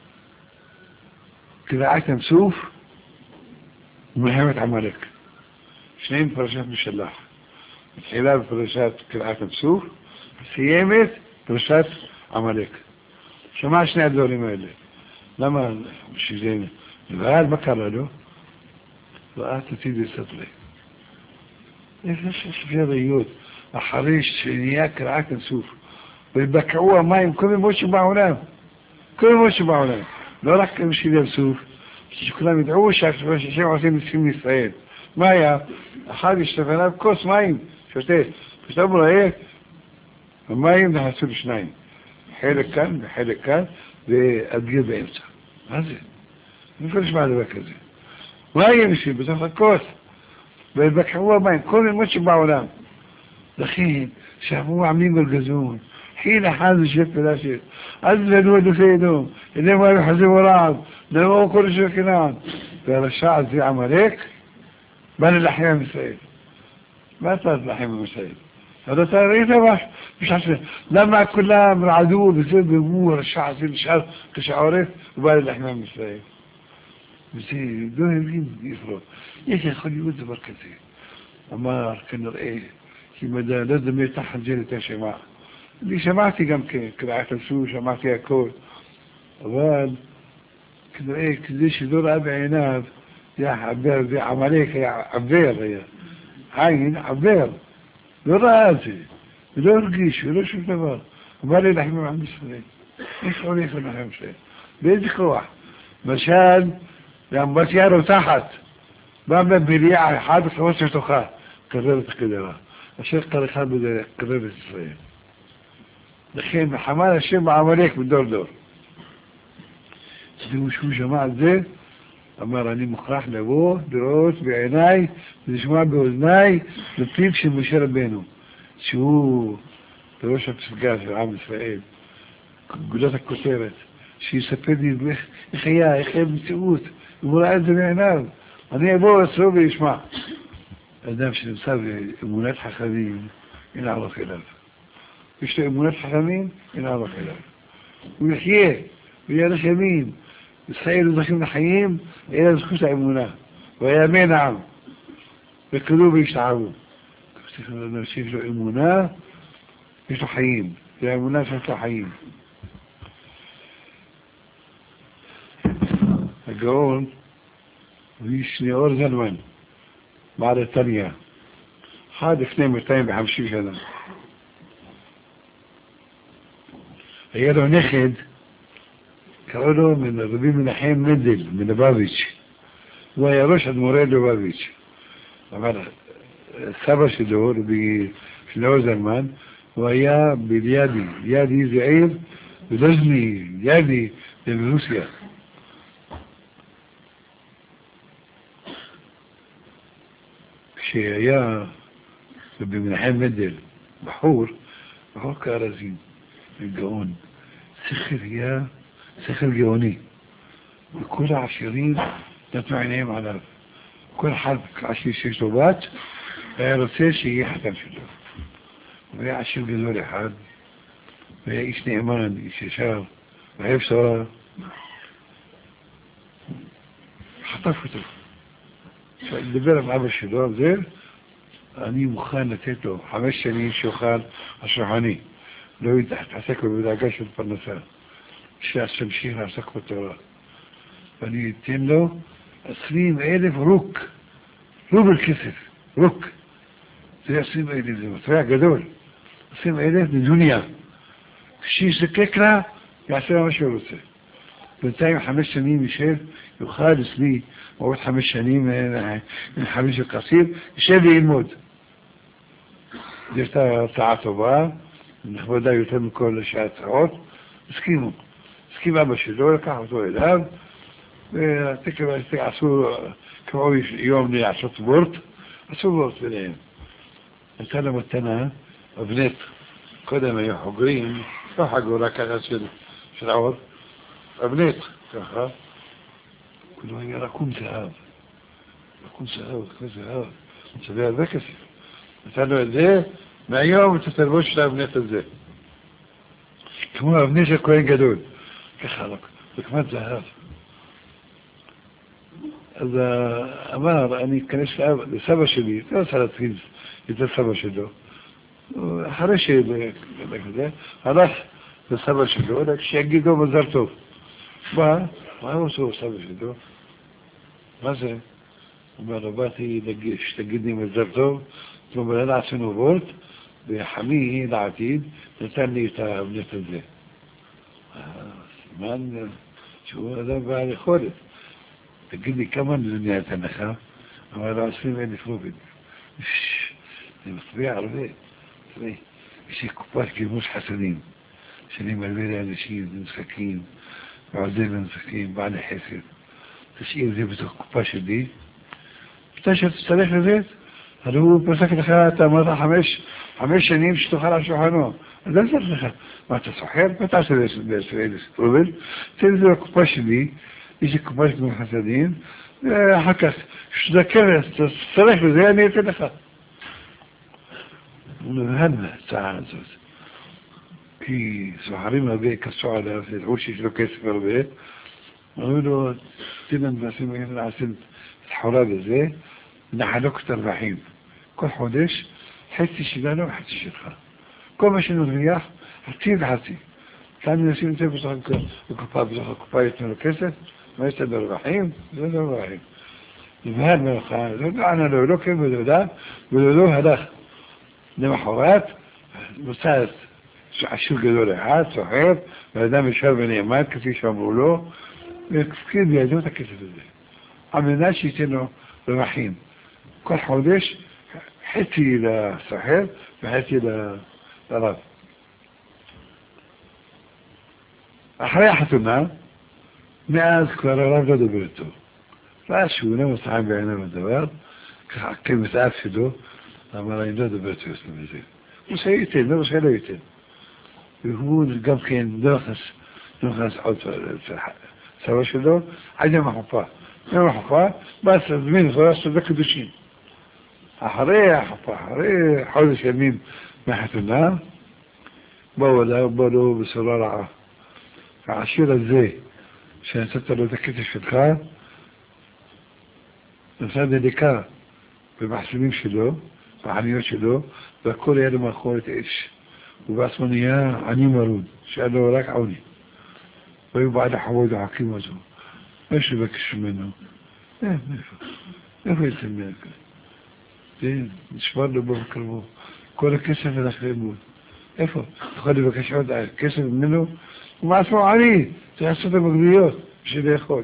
קריעת ים סוף ומלחמת עמלק. שניהם פרשת משלח. מתחילה בפרשת קריעת ים סוף, סיימת פרשת עמלק. שמע שני הדברים האלה. למה? שזה ועד מה קרה לו? ואת עתיד לסתרי. איזה שפי ראיות, אחרי שנהיה קרעת ים סוף, ויבקעו המים כל ימות שבעולם. כל ימות שבעולם. לא רק בשביל ים סוף, שכולם ידעו שהשם עושה ניסים לישראל. מה היה? אחד יש לפניו כוס מים, שותה. פתאום הוא רואה, המים נחצו לשניים. חלק כאן וחלק כאן, והדגיר באמצע. מה זה? אני לא נשמע דבר כזה. מה יהיה בשביל? בתוך הכוס. ויבקעו המים, כל ימות שבעולם. לכן, שאמרו עמים גלגזון, حين حاز الشف الأشياء أزل ودو سيدهم إنما يحزب ورعب لما كل شيء كنان قال الشعب زي عمليك بل الأحيام السيد ما صارت الأحيام السيد هذا تاريخ تباش مش عارف لما كلها من عدو بسير بيمور الشعب زي الشعب كشعورك وبل الأحيام السيد بسير دون يمين يفرق يكي خلي يود بركتي أما كان رأيه كما دا لازم يتحن جيلة الشماع اللي سمعتي قم كراعة السوء سمعتي أكل أول كده إيه كديش دور أبي عناب يا عبير دي عمليك يا عبير يا عين عبير دور آتي دور قيش دور شو تبار وبالي لحمي عم بسرين إيش قولي في النحيم سرين بيدي كواح مشان يعني بس يارو تحت بابا بريعة حادث وسط تخاه قررت كده الشيخ طريقها بدأ قررت السرين لكن حمال الشيء عمليك بالدور دور تدروا شو جماعة زي أمر أني مخرح لابوه دروس بعيناي بنسمع بوزناي نطيب شي مشارة بينهم شو دروس بسفقات في عام إسرائيل قلت الكتيرة شي سفدي إخيا إخيا بنسيوت يقول عز بعيناي أنا أبوه أسروبي يسمع أدام شي نصاب إمونات حخذين ينعرف خلاف يشتغل إمونات حخذين ينعرف خلاف ويحييه ويالش يمين السائل الزخيم الحييم إلى زخوص إمونات ويامين عام بالقلوب يشتعبوا نشيف له إمونات يشتو حييم يا إمونات يشتو حييم الجعون ويشني أورزن وين بعد الثانية هذا اثنين مرتين بحمشيش هذا هيالو نخد كأولو من ربي من حين مدل من بابيش ويروش عند مريد بابيش طبعا سبع شدور بشلو زمان ويا باليادي يادي زعير بلزمي يادي لروسيا شيء ربي من حين مدل بحور بحور كارزين الجعون سخر يا سخر جواني وكل عشرين تدفع عينيهم على كل حد عشرين شيشتوبات رسيش يحتم في الله وهي عشر جزوري حد وهي إيش نعمان إيش شار وهي بسورة حطفته فاللي بيرم عبر الشدور زير أني مخان نتيته حمش سنين شوخان أشرحاني لو يتحت حسكوا بداقاش الفرنسان شاء الشمشير على سقف التوراة فاني يتين له عشرين ألف روك روب الكسر روك زي عشرين ألف زي مطرع قدول عشرين ألف من دنيا الشيء سككنا يعسرها مشي ورسل بنتايم حمش سنين مشير يخالص لي موت حمش سنين من حمش القصير يشير لي المود ديرتها تعاطوا بقى النخبة دا يتم كل الشعات سعود مسكينه مسكين أبا شدوه لكا حطوه إلهام تكبر عصور كمعوي يوم لي عصور بورت عصور بورت بالأيام انتنا متنا ابنت قدم يحقرين فحقوا لك غسل في العوض ابنت كخا كلوا هي ركون سهاب ركون سهاب ركون سهاب سبيع ذكس انتنا ذي ما يوم تتربوش لابنت الزي كما ابنيش كوين قدول كخلق بكمات ذهب هذا أمار أني كانش سبا شدي ثلاث سنين إذا سبا شدو حرشي كذا خلاص سبا شدو لك شيء قدو مزرتو ما ما هو سو سبا شدو مثلا ما رباتي لقيش تقدني مزرتو ثم بلنا عسنو بولت וחמי לעתיד נתן לי את הבנט הזה. סימן שהוא אדם בעל יכולת. תגיד לי כמה נדניה את הנחה? אמר לו עשרים אלף רובל. זה מצביע הרבה. יש לי קופת גימוש חסדים, שאני מלווה לאנשים במשחקים, ועוזר במשחקים, בעלי חסד. תשאיר את זה בתוך קופה שלי. מתי שתצטרך לזה, הרי הוא פסק לך, אתה אמרת חמש, חמש שנים שתאכל על שולחנו. אז אין צריך לך. מה, אתה סוחר? מה אתה עושה בעשרים אלף רובל? תן את זה לקופה שלי, יש לי קופה של חסדים, ואחר כך, שתזכר, תצטרך לזה, אני אתן לך. הוא נבהל מההצעה הזאת. כי סוחרים הרבה כסו עליו, ידעו שיש לו כסף הרבה, אמרו לו, תן לנו נעשה את החורה בזה, נחלוק את הרווחים. כל חודש, חצי שלנו וחצי שלך. כל מה שנרוויח, חצי וחצי. כאן נשים את זה בתוך הקופה, בתוך הקופה יתנו לו כסף, מה יש לנו רווחים? זה לא רווחים. נבהל מלך, זה לא ענה לו, לא כן ולא דה, ולא לא הלך. למחרת, מוצא עשיר גדול אחד, סוחר, ואדם ישר ונאמן, כפי שאמרו לו, והפקיד בידו את הכסף הזה. על מנת שייתן לו רווחים. כל חודש, חצי לסוחר וחצי לרב. אחרי החתונה, מאז כבר הרב לא דבר איתו. ואז שהוא לא מצחן בעיניו הדבר, ככה כמתאף שלו, אמר, אני לא דבר איתו יוצא מזה. הוא שייתן, לא שלא ייתן. והוא גם כן לא נכנס עוד סבא שלו, עד יום החופה. יום החופה, בא סזמין, זה היה סודה קדושים. אחרי החופה, אחרי חודש ימים מהחתונה, באו אליו, באו לו בשורה רעה. העשיר הזה, שנתת לו את הכסף שלך, נתן דליקה במחסמים שלו, בחניות שלו, והכל היה לו מאחורת אש. הוא בעצמו נהיה עני מרוד, שהיה לו רק עוני. והיו בעד החוות החכים אותו. מה יש לבקש ממנו? איפה? איפה יצא מהכאן? זה נשמר לו בקרבו. כל הכסף הלך לאיבוד. איפה? תוכל לבקש עוד כסף ממנו? הוא בעצמו עני, צריך לעשות את המגביות בשביל לאכול.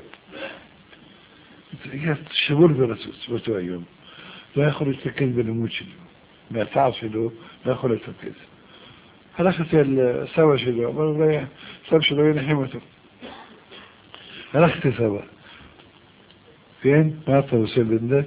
זה היה שבור ברצוץ באותו היום. לא יכול להתרכז בלימוד שלו. מהצער שלו לא יכול להתרכז. הלך אצל סבא שלו, אמר לו, סבא שלו ינחם אותו. הלכתי סבא. כן? מה אתה עושה בנדה?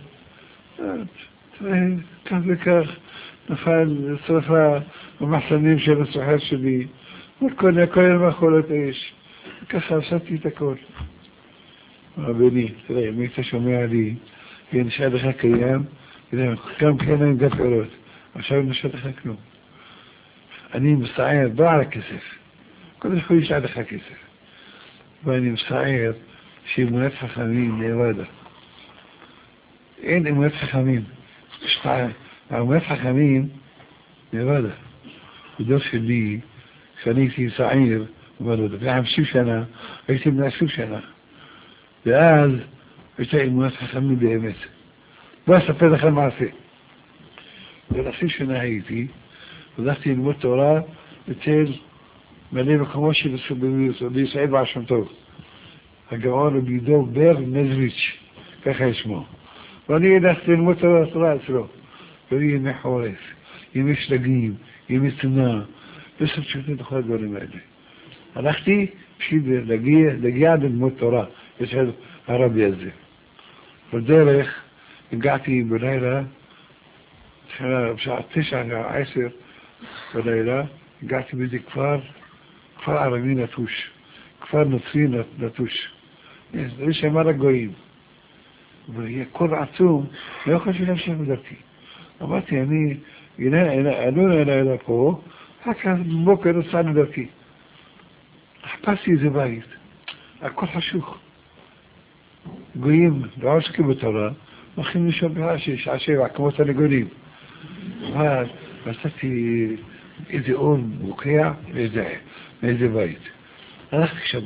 כך וכך, נפל שרפה במחסנים של הסוחר שלי, וכל הכל מאכולות האש. וככה עשיתי את הכל. רבני, תראה, מי אתה שומע לי, ונשאר לך קיים, גם כן אין גת עולות. עכשיו נשאר לך כלום. אני מסתער לא על הכסף. קודם כל יש עליך כסף. ואני מסתער שאמונת חכמים נאבדה. אין אמונת חכמים. אמונת חכמים נאבדה. בדור שלי, כשאני הייתי צעיר, לפני חמישים שנה, הייתי בן עשרים שנה. ואז הייתה אמונת חכמים באמת. בוא אספר לכם מעשה. בן עשרים שנה הייתי, הלכתי ללמוד תורה אצל מלא מקומו של בישראל בעל שם טוב. הגאון רבי דב בר נזריץ', ככה ישמו. ואני הלכתי ללמוד תורה אצלו. והיו ימי חורף, ימי שלגים, ימי צנע, בסוף שותים לכל הדברים האלה. הלכתי בשביל להגיע, להגיע ללמוד תורה אצל הרבי הזה. בדרך הגעתי בלילה, בשעה תשע, עשר בלילה, הגעתי באיזה כפר, כפר ערבי נטוש, כפר נוצרי נטוש. יש שם רק גויים. והיה קול עצום, לא יכולתי להמשיך בדרכי. אמרתי, אני, עלו אליי פה, אחר כך בבוקר נסענו דרכי. חפשתי איזה בית, הכל חשוך. גויים, לא עוסקים בתורה, הולכים לישון בשעה שבע, כמו תרנגולים. אבל מצאתי איזה אור בוקע מאיזה בית. הלכתי שם,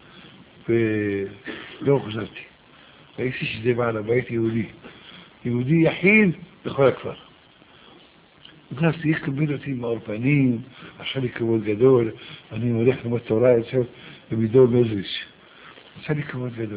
ולא חזרתי. ראיתי שזה בעל הבית יהודי. יהודי יחיד בכל הכפר. נכנסתי, יקבל אותי מאור פנים, עשה לי כבוד גדול, אני הולך ללמוד תורה אצל במידור מזריש. עשה לי כבוד גדול.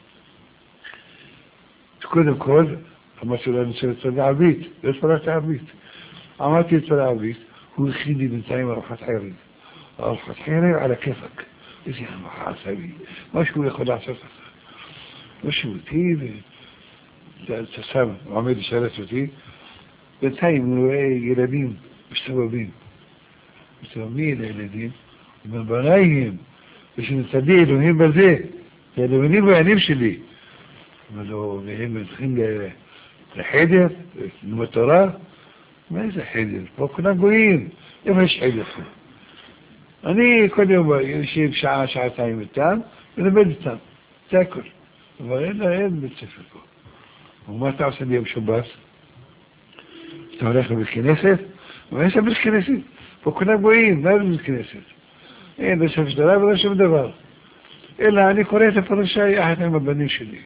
קודם כל, אמרתי לו, אני רוצה לצלע ערבית, לא צלעתי ערבית. אמרתי לצלע ערבית, הוא הכין לי בינתיים ארוחת ערב. ארוחת ערב על הכיפק. איזה ארוחת ערב. מה שהוא יכול לעשות לך. לא שבותי, ואתה שם, עומד לשרת אותי, בינתיים הוא רואה ילדים מסתובבים. מסתובבים לילדים, ובניים, ושנצדי אלוהים בזה, זה אלוהים בעינים שלי. אבל לא, והם הולכים לחדר, למטרה, מה איזה חדר? פה כולם גויים, איפה יש חדר פה? אני כל יום יושב שעה, שעתיים איתם, ולמד איתם, זה הכל. אבל אין לה, אין בית ספר פה. ומה אתה עושה ביום שבת? אתה הולך לבית כנסת? אבל אין שם בית כנסת. פה כולם גויים, מה אין בית כנסת? אין, לא שם שדרה ולא שום דבר. אלא אני קורא את הפרשה יחד עם הבנים שלי.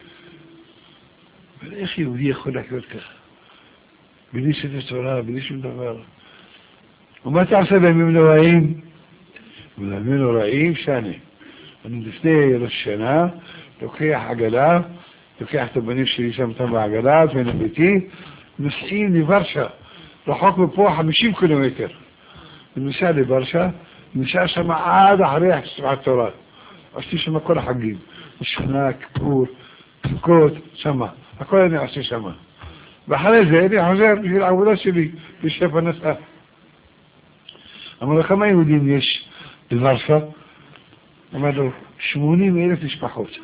אבל איך יהודי יכול לחיות ככה? בלי ספר תורה, בלי שום דבר. ומה אתה עושה בימים נוראים? בימים נוראים שאני. אני לפני ראש שנה, לוקח עגלה, לוקח את הבנים שלי שם אותם בעגלה, ואני ביתי, נוסעים לברשה, רחוק מפה חמישים קילומטר. ונוסע לברשה, נוסע שם עד אחרי שמעת תורה. עשיתי שם כל החגים, משכנה, כיפור, סוכות, שמה. הכל אני עושה שמה. ואחרי זה אני חוזר בשביל העבודה שלי, בשביל פרנסה. אמר לו, כמה יהודים יש בוורשה? אמר לו, שמונים אלף משפחות.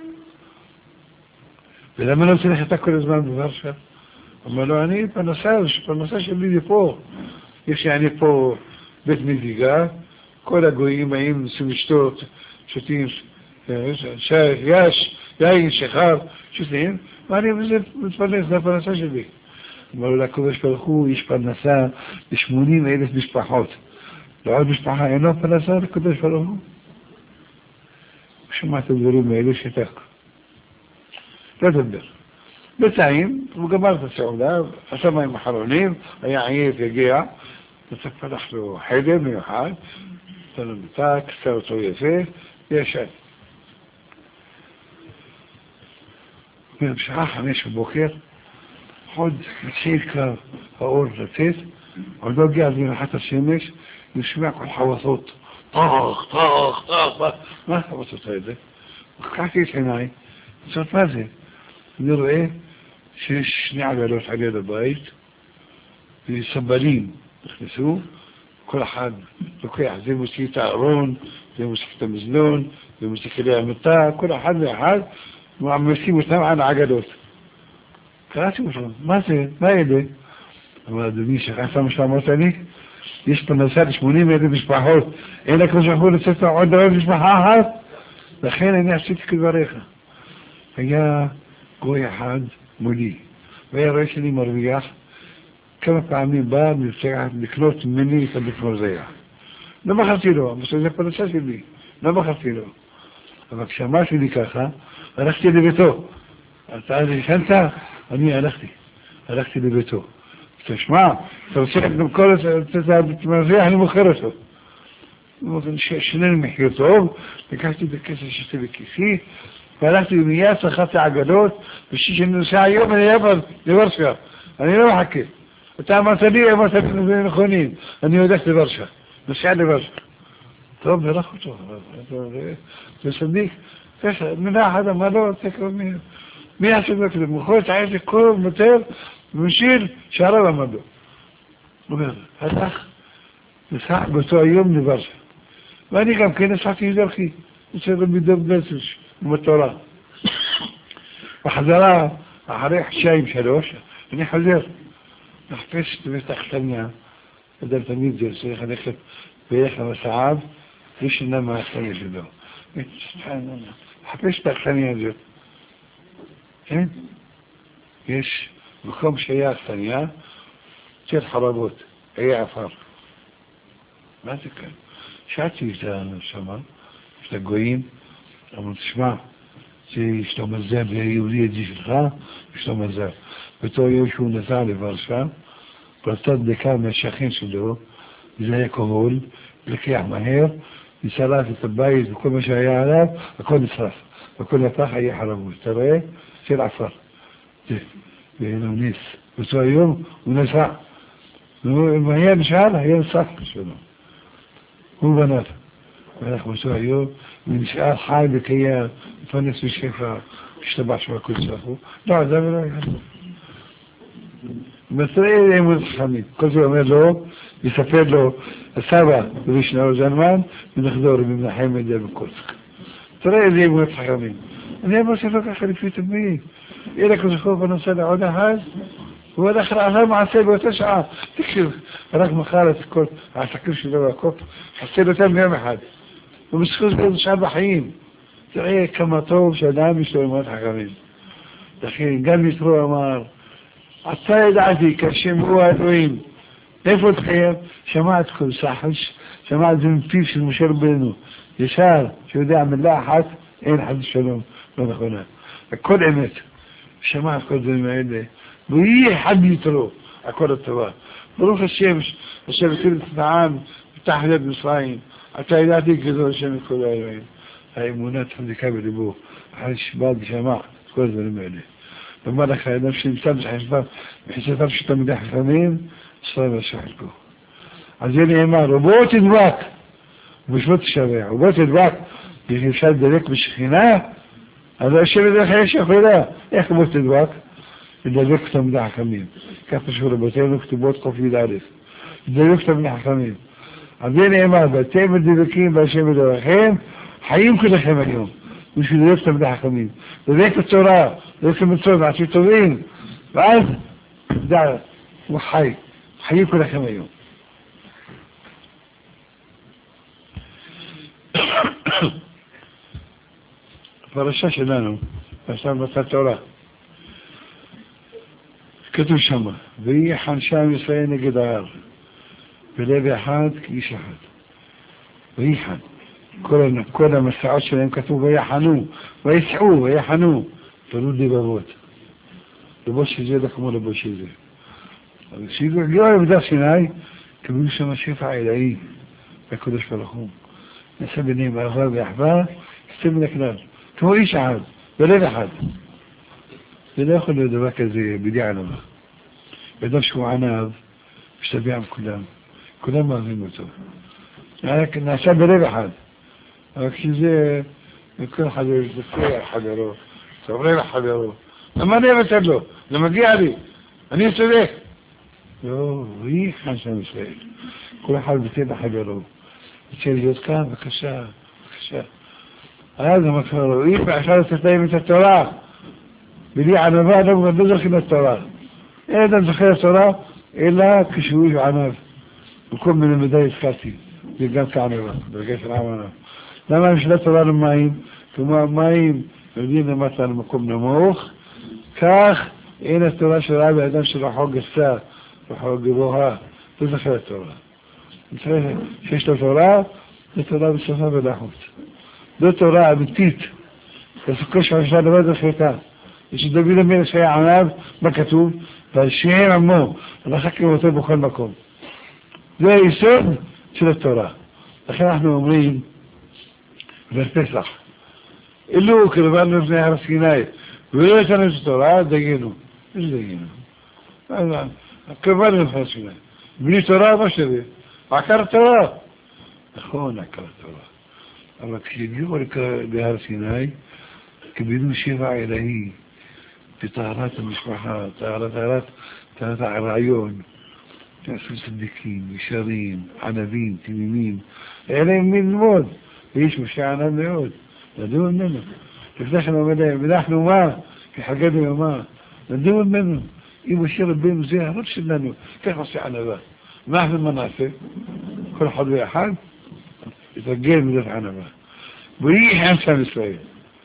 ולמה לא צריך אתה כל הזמן בוורשה? אמר לו, אני פרנסה, פרנסה שלי זה פה. יש אני פה בית מזיגה, כל הגויים באים נוסעים לשתות, שותים, יש, יין, שחר, שותים, ואני מתפרנס, זה הפרנסה שלי. אמר לו, לקדוש ברוך הוא, יש פרנסה ל-שמונים אלף משפחות. לעוד משפחה אינו פרנסה לקדוש ברוך הוא. שמעת דברים האלו שתק. לא תדבר. בינתיים, הוא גמר את הסעודה, עשה מים אחרונים, היה עייף, יגיע, ופתח לו חדר מיוחד, נתן לו מיטה, כסה אותו יפה, וישן. ובשעה חמש בבוקר, עוד מתחיל כבר האור לצאת, עוד לא הגיע לנחת השמש, נשמע כל חווצות, טח, טח, טח, מה החווצות האלה? קחתי את עיניי, זאת מה זה? אני רואה שיש שני עגלות על יד הבית, וסבלים נכנסו, כל אחד לוקח, זה מוסיף את הארון, זה מוסיף את המזנון, זה מוסיף כלי המיטה, כל אחד ואחד, ומעמיסים אותם על העגלות. קראתי אותם, מה זה? מה אלה? אבל אדוני, שכחת מה שאמרת לי? יש פרנסה ל-שמונים אלף משפחות, אין לך שיכול לצאת עוד דבר משפחה אחת? לכן אני עשיתי כדבריך. היה גוי אחד מולי, והיה רואה שאני מרוויח, כמה פעמים בא לקנות ממני את הבית מרזח. לא בחרתי לו, אבל זה פרנסה שלי, לא בחרתי לו. אבל כשאמרתי לי ככה, הלכתי לביתו. אתה ישנת? אני הלכתי, הלכתי לביתו. תשמע, אתה רוצה לקנות כל את הבית מרזח, אני מוכר אותו. שנינו מחיר טוב, לקחתי את הכסף שלי בכיסי, והלכתי מיד, שכרתי עגלות, ושאני נוסע היום, אני אבא לברשה. אני לא מחכה. אתה אמרת לי, אמרת לי נכונים, אני הולך לברשה, נוסע לברשה. טוב, נרח אותו, זה סדיק, מילה אחת אמר לו, מי יעשה לו כזה? מוכר את העסק כל מוטר, ומשאיר שהרב אמר לו. הוא אומר, הלך, נסע באותו היום לברשה. ואני גם כן נסעתי לדרכי, נצא במידור בלסוש, במטורה. בחזרה, אחרי חשיים שלוש, אני חוזר. מחפש את בית האכסניה, אדם תמיד זה צריך ללכת וילך למסעיו, וישנה מהאכסניה שלו. מחפש את האכסניה הזאת. כן? יש מקום שהיה אכסניה, של חרבות, היה עפר. מה זה כאן? שאלתי את השמה, את הגויים, אמרו, תשמע, שיש לו מזל, ויהודי את זה שלך, יש לו מזל. בתור יום שהוא נסע לברשה, פרצות דקה מהשכן שלו, וזה היה כהול, לקח מהר, ושרף את הבית וכל מה שהיה עליו, הכל נשרף. וכל הפח היה חרבות. אתה רואה? של עפר. זה, והנה הוא ניס. באותו היום הוא נסע. אם היה נשאר, היה נשרף שלו. הוא בנב. והלך באותו היום, ונשאר חי וקיים, מפרנס בשפע, השתבח שמה כל צרכו. לא, זה לא היה. מצטער אמון חכמים. כל זה אומר לו, יספר לו, הסבא ורישנאו זנמן, ונחזור במנחם את זה בקוצק. תראה איזה אמון חכמים. אני אמר שלא ככה לפי תמיד. אלא כזכור ונוסע לעוד אחד, הוא הולך לעזר מעשה באותה שעה. תקשיב, רק מחר את כל העסקים שלו והקופ, חסר יותר מיום אחד. ובזכות זה שעה בחיים. תראה כמה טוב שאדם יש לו אמונות חכמים. לכן גם יתרו אמר, עתה ידעתי כשמעו האלוהים. איפה תחייב? שמעת כל סחש, שמעת זה מפיו של משה רבנו. ישר, שיודע מילה אחת, אין חד שלום, לא נכונה. הכל אמת. שמעת כל דברים האלה. ויהי חד יתרו, הכל הטובה. ברוך השם, אשר הציל את העם, פתח יד מצרים. עתה ידעתי כזו השם את כל האלוהים. האמונה תחזיקה בליבו. אחרי שבא ושמע, כל הדברים האלה. ואומר לך, האדם שנמצא בחסתם של תלמידי חכמים, ישראל ושחלקו. אז זה נאמר, ובוא תדבק, ובשבוע תשבע, ובוא תדבק, אפשר לדלק בשכינה, אז השם ידרך יש יכולה, איך בוא תדבק? לדלק תלמידי חכמים. כך פשוט רבותינו כתובות קוף י"א. לדלק תלמידי חכמים. אז זה נאמר, ואתם מדבקים בהשם ידרכם, חיים כולכם היום. בשביל לדלק תלמידי חכמים. לדלק בצורה, לדלק במצוות, מעשים טובים, ואז, דע, הוא חי. חיים כולכם היום. הפרשה שלנו, פרשה במתן תורה, כתוב שמה, ויהי חנשה עם ישראל נגד ההר, בלב אחד כאיש אחד. ויהי חן. כל, כל המסעות שלהם כתוב ויחנו, ויסעו, ויחנו, תלוד לבבות. לבוש שזה לא כמו לבוש שזה. אבל כשהגיעו למדבר סיני, קבלו שם שפע אלוהי, והקדוש ברוך הוא. נעשה ביניהם אהבה ואחווה, יצא מן הכלל. כמו איש אחד, בלב אחד. זה לא יכול להיות דבר כזה בידי ענבה. אדם שהוא ענב, משתביע עם כולם. כולם אוהבים אותו. נעשה בלב אחד. אבל כשזה, כל אחד יוצא חברו, צורר חברו. למה אני אבטר לו? זה מגיע לי. אני צודק. לא, היא חנשה ישראל. כל אחד בצד החברו. רוצה להיות כאן, בבקשה, בבקשה. אז הוא מקרא לו, היא אפשר לתת להם את התורה. בלי ענבה, לא זוכרים את התורה. אין אדם זוכר את התורה, אלא כשהוא ענב. וכל מיני מדי הזכרתי, זה גם כענבה, ברגע של ענבה. למה המשלה תורה למים? כמו המים יודעים למטה למקום נמוך, כך אין התורה שלה באדם שלחו גסה, לחו גבוהה, לא זוכר את התורה. שיש לו תורה, זה תורה בסופה ולחוץ. זו תורה אמיתית, לסוכו שעושה דבר זכרתה. יש דוד המלך שהיה ענב, מה כתוב? והשם עמו, וחקר אותו בכל מקום. זה היסוד של התורה. לכן אנחנו אומרים, בפסח, אילו קרבנו לפני הר סיני, ולא יתנו את התורה, דיינו. איזה דיינו? קרבנו לפני הר סיני. בלי תורה, מה שווה? עקר התורה. נכון, עקר התורה. אבל כשהגיעו להר סיני, קיבלו שבע אלוהי, בטהרת המשפחה, טהרת הרעיון, תעשו צדיקים, ישרים, ענבים, תמימים, אין להם מי ללמוד, ויש משה ענב מאוד, נדעו ממנו. לפני כן אומר להם, אנחנו מה? כחגנו יומה, נדעו ממנו. אם משה רבנו זה הרב שלנו, כך עושה ענבה. מה אנחנו מה נעשה? כל אחד ואחד, יתרגל מדת ענבה. ויהי חנשה ישראל.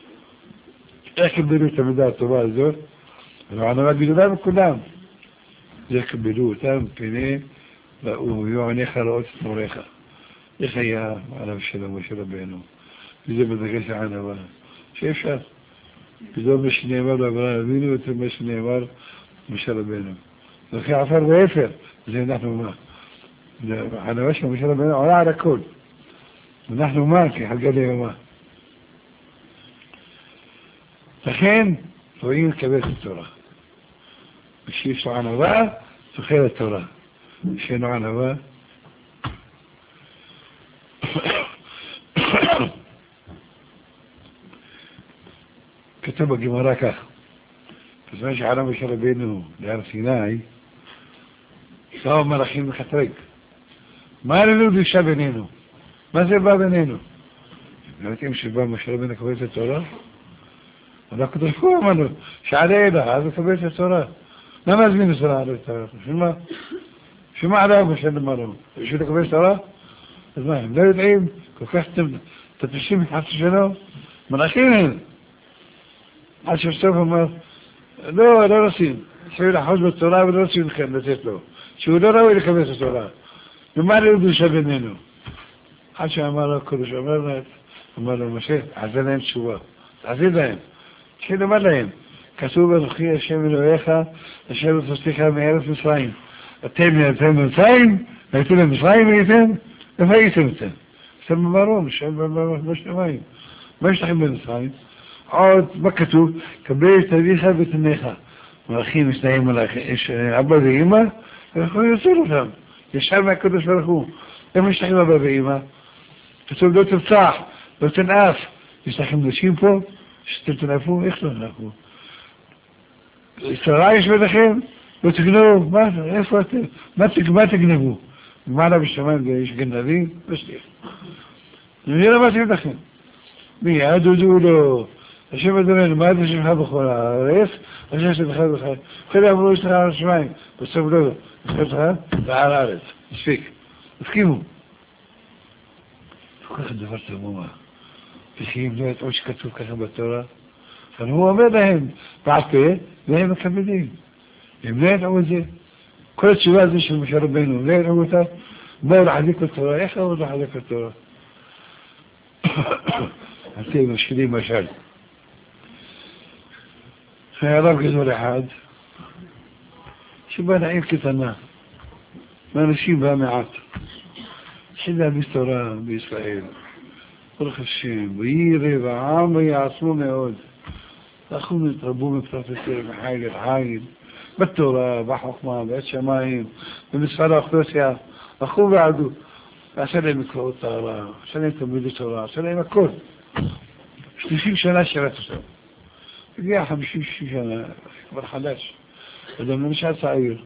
איך קיבלו את המידה הטובה הזאת? וענבה גדולה בכולם. זה קיבלו אותם פני, ויהיו עיניך לראות את מוריך. איך היה עליו שלום משה רבנו? וזה בדגש הענבה. שאפשר. פתאום מה שנאמר לאברהם אבינו, ומה שנאמר משה רבנו. וכי עפר ואפר, זה אנחנו מה? חנבשנו משה רבנו עולה על הכל. אנחנו מה? כי חגה ליומה. לכן, רואים לקבל את התורה. ושיש לו ענווה, זוכה לתורה. שאינו ענווה, כתוב בגמרא כך, בזמן שעלה משה רבנו להר סיני, באו מלאכים לקטרג. מה לנו דרישה בינינו? מה זה בא בינינו? יודעים שבא משה רבנו לקבל את התורה? אנחנו תשכו אמרנו, שעלה אלה, אז לקבל את התורה. למה הזמין את התורה? שמה? שמה עליו משה רבנו? בשביל לקבל את התורה? אז מה, הם לא יודעים? כל כך תתשים את חצי שלו? מלאכים הם. עד שבסוף אמר, לא, לא רוצים. צריכים לחוז בתורה ולא רוצים לכם לתת לו. שהוא לא ראוי לקבל את התורה. ומה לא דרישה בינינו? עד שאמר לו הקדוש, אמר לו, אמר לו, משה, עזר להם תשובה. תעזיר להם. תחיל לומר להם, כתוב אנוכי השם אלוהיך, אשר הוצאתיך מארץ מצרים. אתם יצאתם ממצרים, והייתם למצרים והייתם, איפה הייתם אתם? אתם במרום, שם בשמיים. מה יש לכם במצרים? עוד, מה כתוב? קבל את אביך ואת אמך. מלאכים מסתיים יש אבא ואמא, ואנחנו יוצאים אותם. ישר מהקדוש ברוך הוא. איפה יש לכם אבא ואמא? כתוב לא תרצח, לא תנאף. יש לכם נשים פה? שאתם תנאפו? איך לא תנאפו? שרה יש ביניכם? לא תגנוב? מה? איפה אתם? מה תגנבו? מעלה בשמיים יש גנבים? ושליח. אני לא באתי לכם. מי? עדודו לו. השם אדוננו, מה אתה שמך בכל הארץ? השם שמך בכל הארץ. חלק אמרו יש לך על השמיים. בסוף לא. יש לך ועל הארץ. מספיק. הסכימו. כל כך דבר תמומה. וכי אם לא ידעו שכתוב ככה בתורה, אבל הוא אומר להם, בעל פה, והם מקבלים. הם לא ידעו את זה. כל התשובה הזו של משה רבנו, לא ידעו אותה, באו לחזיק בתורה, איך באו לחזיק בתורה? אתם משחילים משל. היה רב גדול אחד, שבא לעיר קטנה, ואנשים בא מעט. התחיל להביס תורה בישראל. ברוך השם, וירא והעם ויעצמו מאוד. אנחנו נתרבו מפרופסור מחיל אל חיל, בתורה, בחוכמה, בעת שמיים, במספר האוכלוסייה. הלכו ועדו. ועשה להם מקראות תורה, עשה להם תלמידי תורה, עשה להם הכל. שלושים שנה שירת אותם. הגיע חמישים שישים שנה, כבר חדש. אדם נמשל צעיר.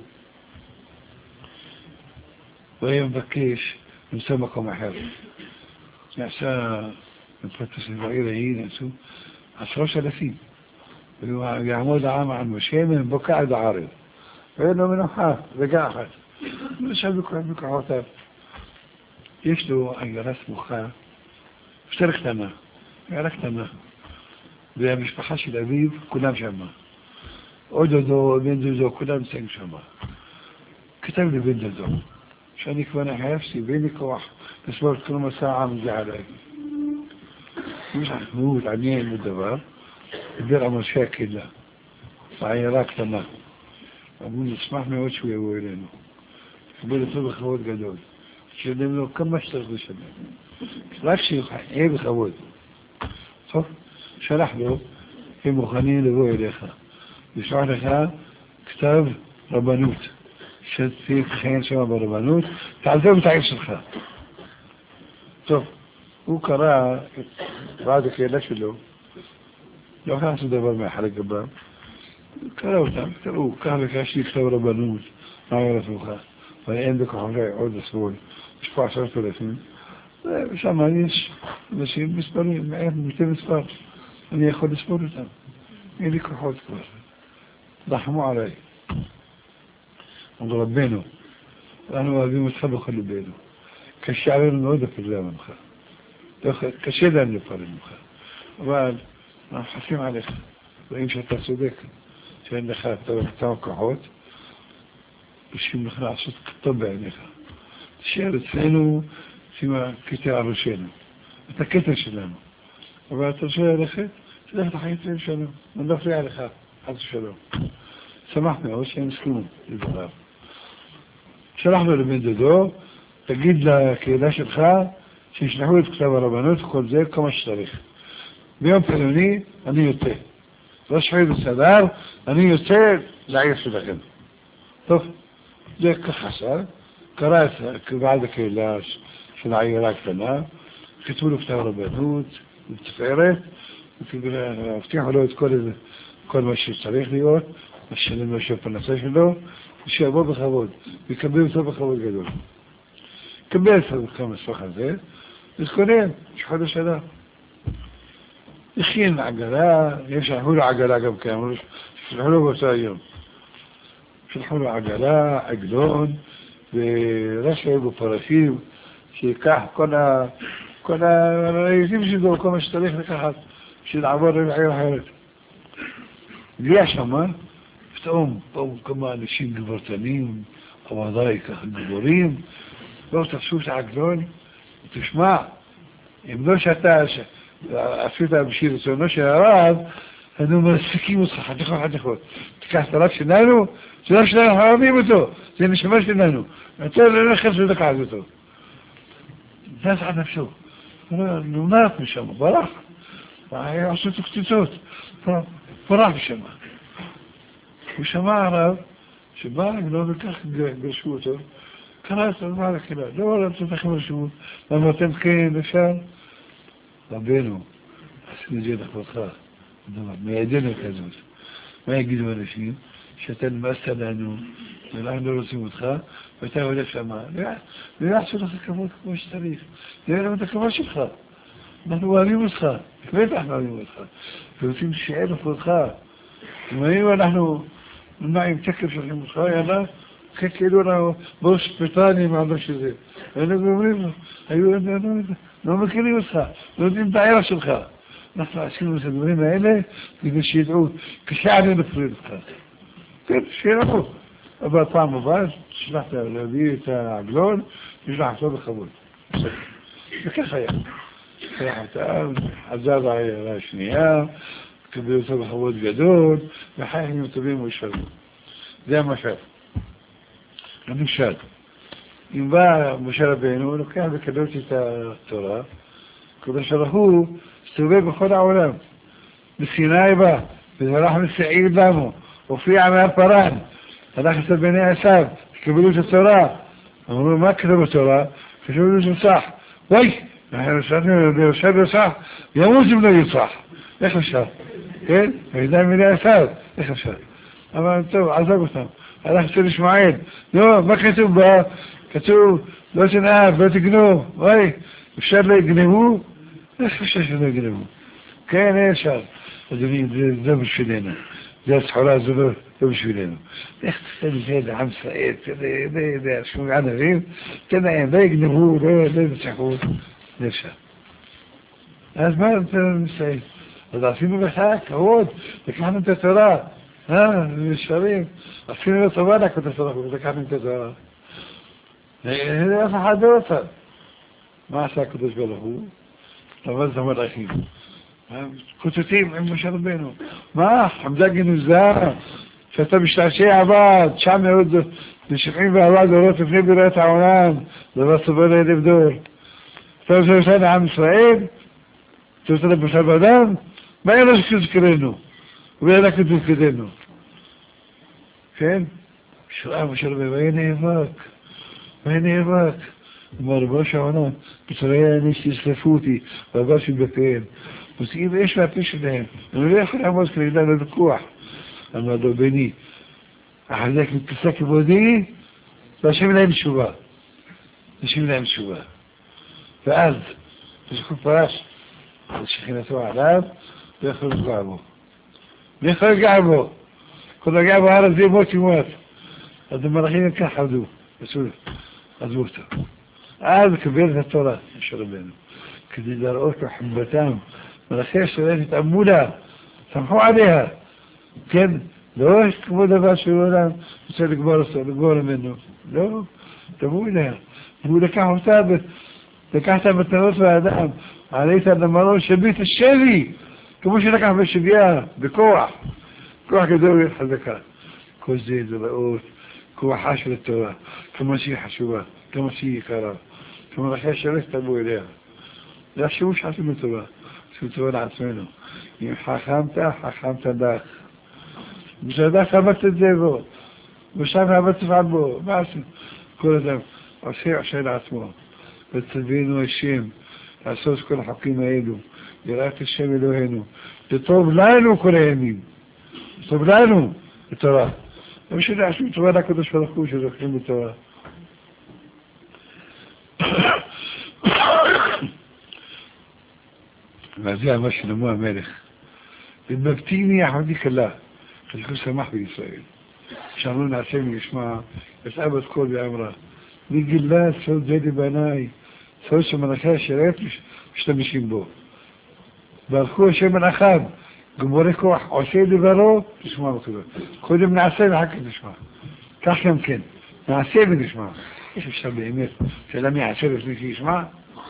והיה מבקש למצוא מקום אחר. נעשה בפרופסור בעיר ההיא, נעשו עשרות אלפים. ויעמוד העם על משה מן בוקע עד הערב. ואין לו מנוחה, רגע אחת. ושם בכוחותיו. יש לו עיירה סמוכה, יותר קטנה, עיירה קטנה. והמשפחה של אביו, כולם שמה. עוד דודו, בן דודו, כולם נמצאים שמה. כתב לי בן דודו, שאני כבר נחייבתי, ואין לי כוח לסבור את כל מסע העם זה עליי. מי שחכמו להתעניין בדבר, דיבר על משה הקהילה, בעיירה קטנה. אמרו, נשמח מאוד שהוא יבוא אלינו. קיבל אותו בכבוד גדול. שילם לו כמה שצריך לשלם. רק שיהיה בכבוד. טוב, שלח לו, הם מוכנים לבוא אליך. לשלוח לך כתב רבנות, שתהיה תחיין שם ברבנות, תעזב את העיר שלך. טוב, הוא קרא את ועד הקהילה שלו, לא יכול לעשות דבר מאחרי גבם, קרא אותם, קראו, כך וכך לכתב רבנות, מה היה לסמוכה, ואין בכוחותי עוד לשמאל, יש פה עשרת אלפים, ושם יש אנשים מספרים, מעט מתי מספר, אני יכול לספור אותם, אין לי כוחות כבר, רחמו עליי. אמרו רבנו, אנחנו אוהבים אותך בכל ליבנו, קשה עלינו מאוד לפרדה ממך, קשה לנו לפרדה ממך, אבל אנחנו חסים עליך, רואים שאתה צודק, שאין לך כמה כוחות, בשביל לך לעשות כתוב בעיניך. תשאר אצלנו, שים הכתר על ראשנו, את הכתר שלנו. אבל אתה רוצה ללכת, תלך לחיים שלנו, אני לא אפריע לך, חס ושלום. שמח מאוד שהם הסכימו לדבריו. שלחנו לבן דודו, תגיד לקהילה שלך שישלחו את כתב הרבנות וכל זה כמה שצריך. ביום פלוני אני יוצא. לא שחרר בסדר, אני יוצא לעיר שלכם. טוב, זה ככה עשה. קרא את ועד הקהילה של העירה הקטנה, כתבו לו כתב הרבנות, בתפארת, הבטיחו לו את כל, כל מה שצריך להיות, משלם לו שהפרנסה שלו, ושיבוא בכבוד, ויקבל אותו בכבוד גדול. קבל את המספח הזה, ותכונן, שחודש שנה. הכין עגלה, יש שלחו לו עגלה גם כן, אמרו, שלחו לו באותו היום. שלחו לו עגלה, עגלון, ורשע בפרשים, שיקח כל ה... כל הרעיזים שלו, כל מה שצריך לקחת, שלעבור לעיר אחרת. הגיע שמה, פתאום, פתאום כמה אנשים גברתנים, עבודי ככה גבורים, לא תפסו את העגלון, ותשמע, אם לא שאתה עשית בשביל רצונו של הרב, אנו מרסקים אותך חתיכות חתיכות. תיקח את הרב שלנו, זה הרב שלנו, אנחנו אוהבים אותו, זה נשמה שלנו. אתה לא נכנס ולקחת אותו. נס על נפשו. נומנת משם, ברח. עשו את הקציצות. ברח משם. הוא שמע הרב, שבא לא וכך גרשו אותו, קרא את זה על הקהילה. לא, לא, אתם לכם רשמות. למה אתם כן, אפשר? רבנו, עשינו את זה לכבודך. מידינו כזאת. מה יגידו אנשים? שאתה נמאסת לנו, ואנחנו לא רוצים אותך, ואתה הולך שמה. לא יעשו לך כבוד כמו שצריך. זה יהיה לנו את הכבוד שלך. אנחנו אוהבים אותך. באמת אנחנו אוהבים אותך. ורוצים שיהיה לכבודך. אם היינו אנחנו נמנעים תקף שלכם אותך, יאללה, כאילו אנחנו בוס פטרנים על מה שזה. ואנחנו אומרים לו, היו לא מכירים אותך, לא יודעים את הערך שלך. אנחנו עשינו את הדברים האלה כדי שידעו, כשענו נפריד אותך. כן, שיראו. אבל פעם הבאה, שלחת להביא את העגלון, נשלח אותו בכבוד. וכך היה. שלח אותה, עזר לעירה השנייה, קבל אותו בכבוד גדול, וחיים טובים וישרים. זה המשל. המשל. אם בא משה רבנו, הוא לוקח וקדוש את התורה, קדוש ברוך הוא סובב בכל העולם. בסיני בא, וזרח מסעיר דמו, הופיע מהפרן, הלך אצל בני עשיו, קבלו את התורה. אמרו, מה כתוב בתורה? קבלו את ירצח. וואי, אנחנו יושב ירצח, ימות אם לא ירצח. איך אפשר? כן? וידע בני עשיו, איך אפשר? אבל טוב, עזב אותם. הלך אצל ישמעאל. לא, מה כתוב בה? כתוב, לא תנאב, לא תגנוב. וואי, אפשר לא יגנבו? איך אפשר שלא יגנבו? כן, אפשר. אדוני, זה בשבילנו. זה הסחורה הזו לא בשבילנו. איך תעשה את זה, עם ישראל, זה שמונה ענבים, תנאים, לא יגנבו, לא יצחקו. זה אפשר. אז מה אתה מסיים? אז עשינו לך כבוד, לקחנו את התורה. אה, נשארים. עשינו את טובה לקחנו את התורה, לקחנו את התורה. אף אחד לא רוצה. מה עשה הקדוש ברוך הוא? אבל זה מלאכים. קוצצים עם משה רבנו. מה? חמדה גנוזה, שאתה משתעשע עבד, תשע מאות ושבעים וארבע דורות לפני בריאת העולם, דבר סובל לאלף דור. אתה רוצה לשאול לעם ישראל? אתה רוצה לבשר באדם? מה היה לו שתזכרנו? והיה לה כתזכרנו. כן? שואה משה רבנו, והיה נאבק. והיה נאבק. אמר רבו שעונה, בצורי אני שיסלפו אותי, ועבר שבפיהם. מוציאים אש מהפה שלהם. אני לא יכול לעמוד כנגדה ללקוח. אמר לו בני, החזק מתפסה כבודי, והשם להם תשובה. השם להם תשובה. ואז, כשהוא פרש, שכינתו עליו, לא יכול לפגוע בו. לא יכול לפגוע בו. כל הגע בהר הזה מות ימות. אז המלאכים כך עבדו. עזבו אותו. אז קבל את התורה, משה רבנו. כדי להראות לו חמבתם. מלאכי ישראל התאמו לה, סמכו עליה. כן, לא יש כמו דבר של עולם, רוצה לגבור אותו, לגבור ממנו. לא, תבואו אליה. והוא לקח אותה, לקח את המתנות והאדם, עלית למרון שביט השבי, כמו שלקח בשבייה, בכוח. כוח גדול וחזקה. כל זה זה לאות, כוחה של התורה, כמה שהיא חשובה, כמה שהיא יקרה, כמה לכי השרק תבוא אליה. זה השימוש שעשינו טובה, עשינו טובה לעצמנו. אם חכמת, חכמת דח. בשדך עבדת את זה בו, בשם עבדת תפעל בו, מה עשינו? כל אדם עושה עושה לעצמו, וצווינו השם, לעשות כל החוקים האלו, יראת השם אלוהינו, זה טוב לנו כל הימים, זה טוב לנו, בתורה. זה משנה, עשינו טובה לקדוש ברוך הוא שזוכרים בתורה. וזה מה שלמה המלך. ובבתיני אחותי קלה, חלקו שמח בישראל. שאמרו נעשה מלשמה, יצאה בת קול ואמרה, מגילה סוד זה לבניי, סוד שמלאכי השרת משתמשים בו. והלכו השם מלאכיו, גמורי כוח עושה דברו, תשמע אותו. קודם נעשה ואחר כך נשמע. כך גם כן, נעשה ונשמע. איך אפשר באמת, שאלה מי יעשה לפני שישמע?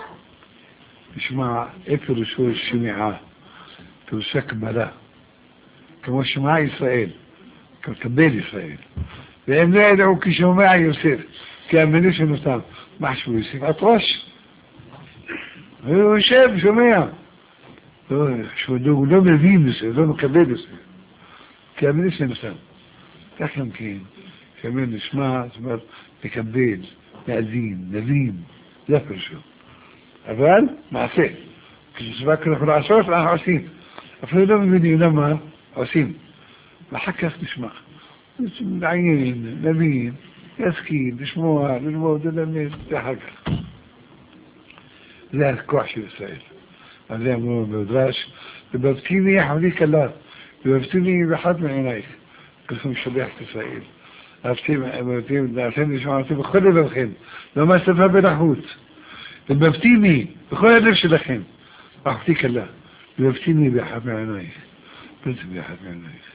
נשמע, אין פירושו שמיעה, פירושו קבלה. כמו שמע ישראל, כקבל ישראל. והם לא ידעו כשומע יוסף, כי המלך שנותם, מה שמו יוסף? את ראש. הוא יושב, שומע. הוא לא מבין יוסף, לא מקבל יוסף. כי המלך שנותם. כך גם כן, שאומר נשמע, זאת אומרת, מקבל, להדין, נבין, זה הפירושו. אבל מעשה. כשסבא אנחנו לעשות, אנחנו עושים. אפילו לא מבינים למה עושים. ואחר כך נשמע. לעניין, נבין, יסכים, לשמוע, ללמוד, ללמד, ואחר כך. זה הכוח של ישראל. אז זה אמרו במדרש, ובבתיני יחודי קלה, ובבתיני באחת מעינייך. ככה משבח את ישראל. אהבתים, נעשם לשמוע אותי בכל לבבכם, לא מהשפה בין החוץ. ובבתיני, בכל הלב שלכם, אחותי קלה, ובבתיני באחת מעינייך. בלתי באחת מעינייך.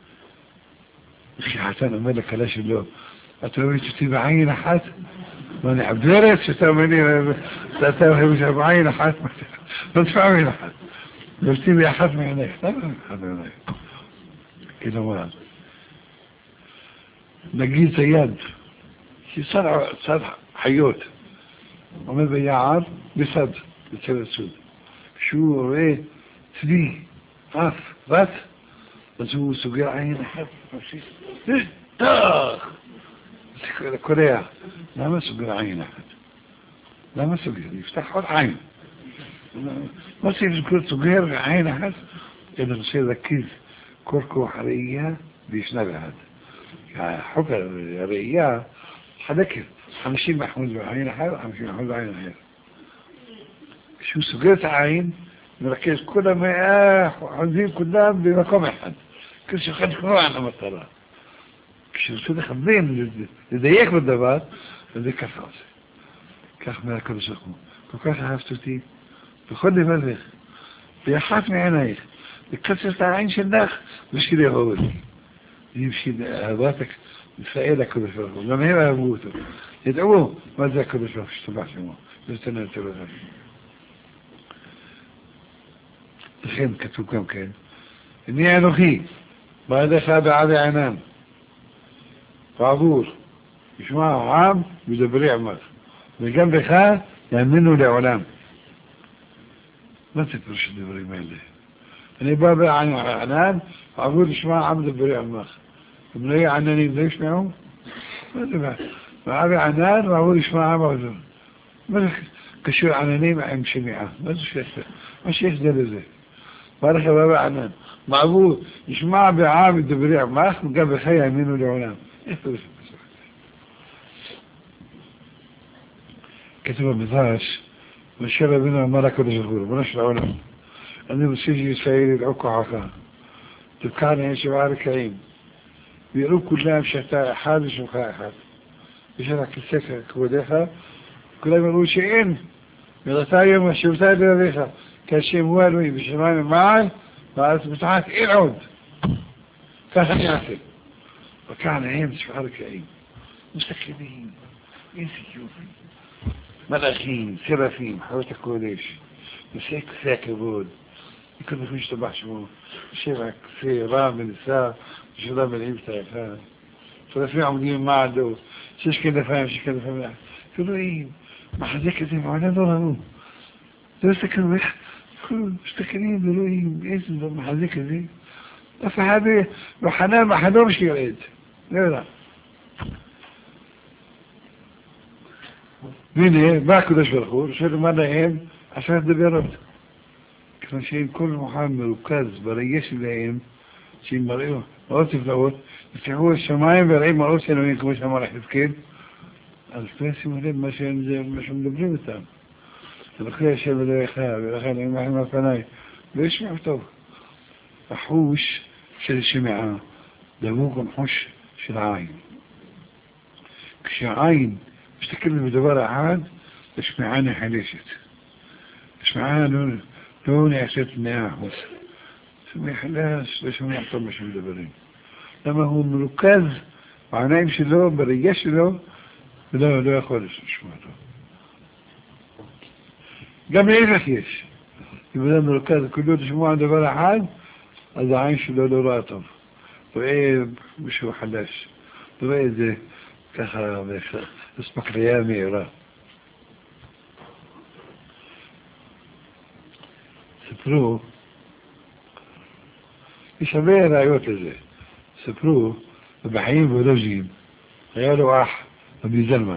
כשחתן אומר לקלה שלו, אתה אומר שאתי בעין אחת? מה אני עבדרת שאתה אומר לי, אתה אומר שאתה בעין אחת? לא תפע בעין אחת. ובבתיני באחת מעינייך. למה באחת מעינייך? כלומר, נגיד היד, שצד חיות, עומד ביער, בסד, בצד הסוד. כשהוא רואה צבי, אף, בת, אז הוא סוגר עין אחת, ממשיך, טח! זה קורע. למה סוגר עין אחת? למה סוגר? יפתח עוד עין. מה סוגר עין אחת? אלא נושא רכיז כל כוח הראייה וישנה באחד. החוק הראייה חלקת, חמישים אחוז בעין אחת וחמישים אחוז בעין אחר. כשהוא סוגר את העין, מרכז כל המאה חוזים כולם במקום אחד. כשאחד קרוע על המטרה. כשהוא רוצה לכוון, לדייק בדבר, וזה ככה עושה. כך מהקדוש ברוך הוא. כל כך אהבת אותי, בכל לבבך, באחת מעינייך, לקצר את העין שלך, בשביל לאהוב אותי. זה בשביל אהבתך, ישראל הקדוש ברוך הוא. גם הם אהבו אותו. ידעו מה זה הקדוש ברוך הוא שתבח שמו. זה תנא תבח. לכן כתוב גם כן, אני אנוכי, בעדך בעדי עינם, ועבור, ישמע העם ודברי עמך, וגם לך יאמינו לעולם. מה זה פירוש הדברים האלה? אני בא בענן, ועבור ישמע העם ודברי עמך. אם לא יהיה עננים, לא ישמעו? מה זה מה? בעדי ענן, ועבור ישמע העם ודברי. מה זה קשור עננים עם שמיעה? מה זה שיש זה? מה שיש זה לזה? ברך בבא ענן, מעבוד, ישמע בעם ודברי עמך, וגם בך יאמינו לעולם. איך זה בסך? כתוב במדרש, משה רבינו אמר לקדוש ברוך הוא, ריבונו של העולם, אני רוצה שישראל ידעו כוחך, תבקעני עם שבעה רקעים, ויראו כולם שאתה אחד ושמך אחד, ושאתה כיסא כבודיך, כולם יראו שאין, וראתה היום השבתה לבביך, כשם הוא אלוהים בשמיים ממעל, וארץ מתחת אין עוד. ככה אני אעשה. וכאן הם שבעה רקעים, מסתכלים, איזה יופי. מלאכים, סרפים, חיות הקודש, נושא כסא הכבוד, כל מי משתבח שמו, שבע כסא רם ונישא, ושולם מלאים את האחד. ثلاثمائة عمودين ما عنده شيش كده فاهم شيش كده فاهم قالوا ايه ما حدا كده معنا دورانو درست كانوا مشتكلين قالوا ايه ايش ما حدا كده فهذه لو حنان ما حنورش يعيد لا لا مين ايه باكو داش بالخور شو ما نايم عشان دبيرت كان شيء كل محمل وكاز بريش الايام شيء مريو قلت في الاول هو الشمايم بري ما قلت انه يكون شمال راح يفكر الفاسي مهلب ماشي مش مدبرين تام الخير شيء بده يخاف يخاف ما احنا فناي ليش محتوى أحوش شل الشمعة دموكم حوش شل عين كش عين مش تكلم بدبارة عاد اشمعاني حليشت اشمعاني لون يحسيت ناحوس سمي حلاس ليش ما يحطم مش مدبرين لما هو مركز وعنا يمشي له بريش له لا لا خالص مش مهتم قبل ايه فخيش يبقى مركز كله تشمعوا دبارة عاد هذا عايش له راتب وايه مش هو حلاش وايه ده كخا اسمك ريامي را سبرو يشبه رايوت زي سبرو بحيم ولوجين غيروا اح ابي زلمان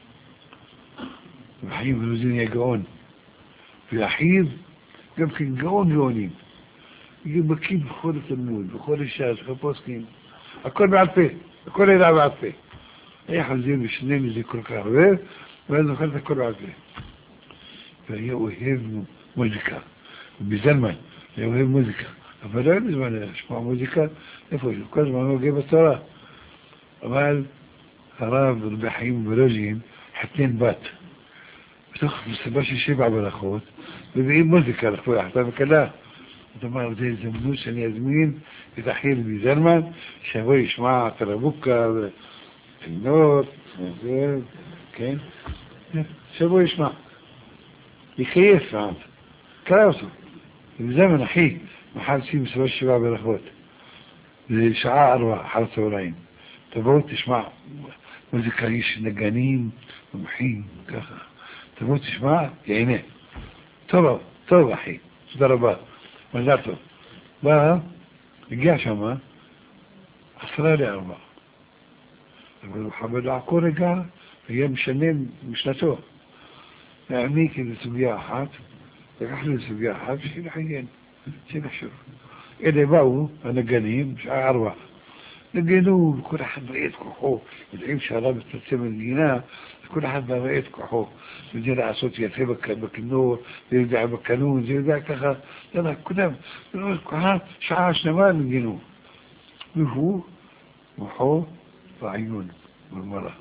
بحيم ولوجين يقعون في احيد يمكن قعون جونين يجيب كيف بخور التلمود بخور الشاش خبوسكين الكل بعد فيه الكل يلعب بعد فيه اي حزين بشنين اللي كل كهرباء وهذا خلت الكل بعد فيه فهي وهيب موسيقى بزلمة هي وهيب موسيقى فلا لازم أنا أسمع موسيقى يفوز كل ما هو جيب الترى أمال خراب البحيم بلوجين حتين بات بتاخذ مستباش الشبع بالأخوات بيبقى موسيقى الأخوات حتى بكلاه طبعا زي الزمنوش اللي يزمين بتحيل بزلمان شويش مع ترابوكا النور كين شويش مع يخيف عاد كلاوسه الزمن أحيه محال شيء مسوى الشباب الأخوات زي شعاع أروع حرصة والعين تبوت تسمع موسيقى يش نجانين ومحين كذا تبوت تسمع يعني طبعا طبعا حين ضربات مزارته بقى رجع شما أسراري أربعة أقول محمد عقور رجع هي مشنين مش نتوه يعني كده سبياحات تكحل سبياحات شيء الحين شيء الشرف إذا بقوا أنا قليم مش أربعة لقينوه كل حد رأيت كحوه العيم شراب التسمى الجناء كل حد رأيت كحوه يجرع صوت يثبك بكنور يرجع بكنون يرجع كذا يلا كلام يقول كها شعاش نمال من جنوب يفو وحو وعيون والمرأة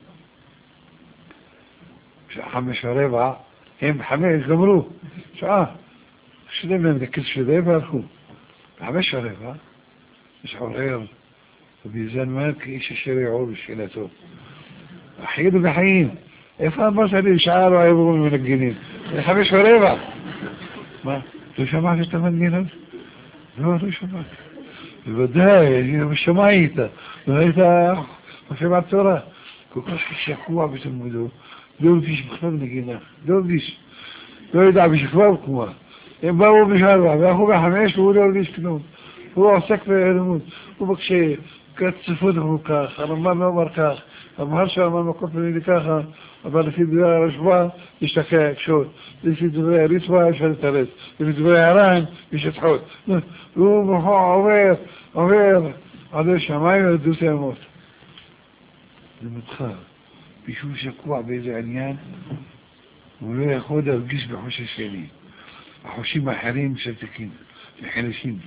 حمي شريبها هم حمي يغمروه شعاه شو دايما مدكز شريبها الخو حمي شريبها مش حرير وبيزان مالك ايش الشريعور بشكلته حيدوا بحيين يفهم مثلا شعار وعيبون من الجنين حمي شريبها ما لو سمعت التمنين لا لو سمعت البداية مش سمعيته لغاية ما سمعت ترى كوكاش الشكوى بتمدو دول فيش بخلنا جينا دول فيش دول يدع بشكوابكم يبقوا مش هاربع بأخو بحماش ودول فيش كنون هو سكت يرمون وبكشي كتصفونه كاخ أنا ما نمر كاخ أما هرشا ما نقف لي كاخ أبدا في دواء رشبان يشتكاك شوت في دواء ريسوا يشهد تريد في دواء عران يشتحوت يوم هو عوير عوير هذا الشمايل الدوس يموت لما تخاف بيشوف شكوع بيزي عنيان ولا ياخدها ويجيش بحوش الشيلين حوشي مع حريم مشتكين الحنشين